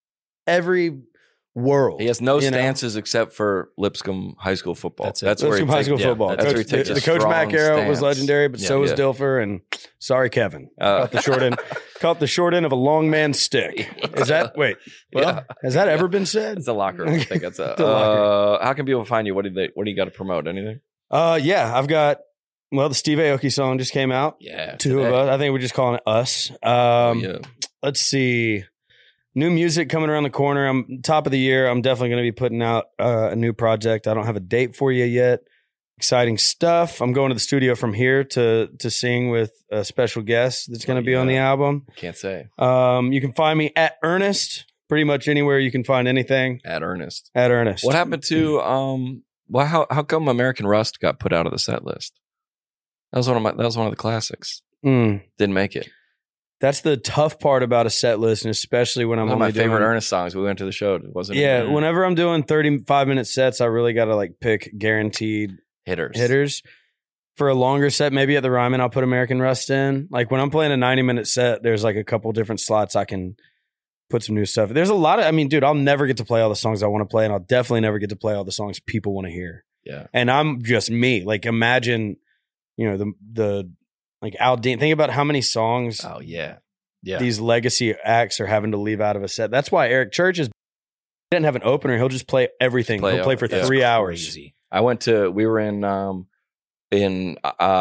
every world. He has no you know? stances except for Lipscomb High School football. That's it. That's That's where he from high takes- school yeah, football. that's where Coach, he takes the a the Coach Mac strong era was stance. legendary, but Yeah, so was yeah. Dilfer. And sorry, Kevin, Uh, caught the short end. Caught the short end of a long man stick. Is that wait? Well, Yeah. has that ever been said? It's a locker room. I think that's a. The locker uh, how can people find you? What do they? What do you got to promote? Anything? Uh, yeah, I've got. Well, the Steve Aoki song just came out. Yeah, Two of us. I think we're just calling it us. Um, yeah. Let's see. New music coming around the corner. I'm top of the year. I'm definitely going to be putting out uh, a new project. I don't have a date for you yet. Exciting stuff. I'm going to the studio from here to to sing with a special guest that's going to be on the album. Can't say Um, you can find me at Ernest. Pretty much anywhere you can find anything at Ernest. at Ernest. What happened to um? Well, how how come American Rust got put out of the set list? That was one of my. That was one of the classics. Mm, Didn't make it. that's the tough part about a set list, and especially when I'm One of only my favorite doing, Ernest songs. We went to the show. It wasn't. Yeah, even whenever I'm doing thirty-five minute sets, I really got to like pick guaranteed hitters. hitters. For a longer set, maybe at the Ryman, I'll put American Rust in. Like when I'm playing a ninety minute set, there's like a couple different slots I can put some new stuff. There's a lot of, I mean, dude, I'll never get to play all the songs I want to play, and I'll definitely never get to play all the songs people want to hear. Yeah. And I'm just me. Like imagine, you know, the the like Al Dean. Think about how many songs Oh yeah. Yeah. these legacy acts are having to leave out of a set. That's why Eric Church is didn't have an opener. He'll just play everything. Play He'll play all- for yeah. three hours. Crazy. I went to. We were in um in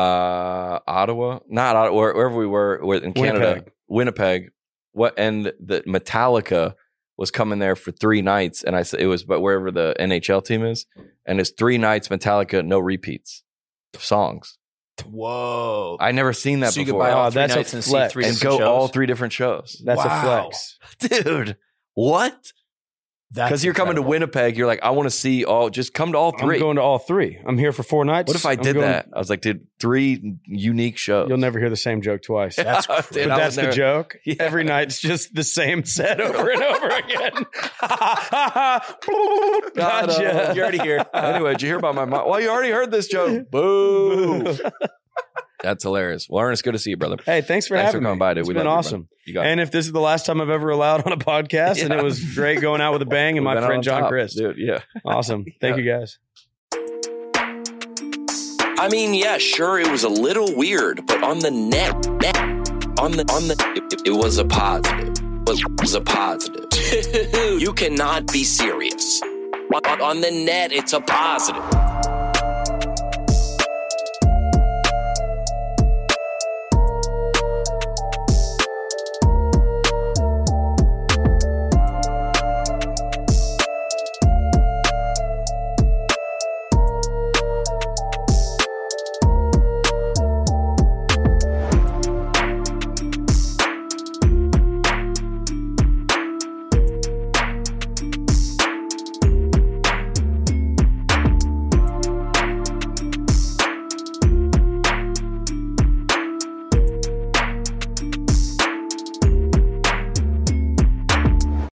uh Ottawa, not Ottawa, where- wherever we were, where- in Canada, Winnipeg. Winnipeg. What and the Metallica was coming there for three nights, and I said it was, but wherever the N H L team is, and it's three nights Metallica, no repeats of songs. Whoa. I never seen that so you could before. buy all Oh, three that's a nights and see flex. three and different go shows? all three different shows. That's Wow. a flex. Dude, what? That's Because you're coming to incredible. Winnipeg. You're like, I want to see all, just come to all three. I'm going to all three. I'm here for four nights. What if I I'm did going- that? I was like, dude, three unique shows. You'll never hear the same joke twice. That's But crazy. that's the joke. Yeah. Every night's just the same set over and over again. Gotcha. You're already here. Anyway, did you hear about my mom? Well, you already heard this joke. Boo. That's hilarious. Well, Ernest, good to see you, brother. Hey, thanks for Thanks for having coming me. by, dude. It's We been love you, awesome. brother. You got it. And if this is the last time I've ever allowed on a podcast, and Yeah. it was great going out with a bang and We've my been friend on John top, Chris. dude. Yeah. Awesome. Thank you guys. I mean, yeah, sure, it was a little weird, but on the net, net on the on the, it, it was a positive. It was a positive. You cannot be serious. On, on the net, it's a positive.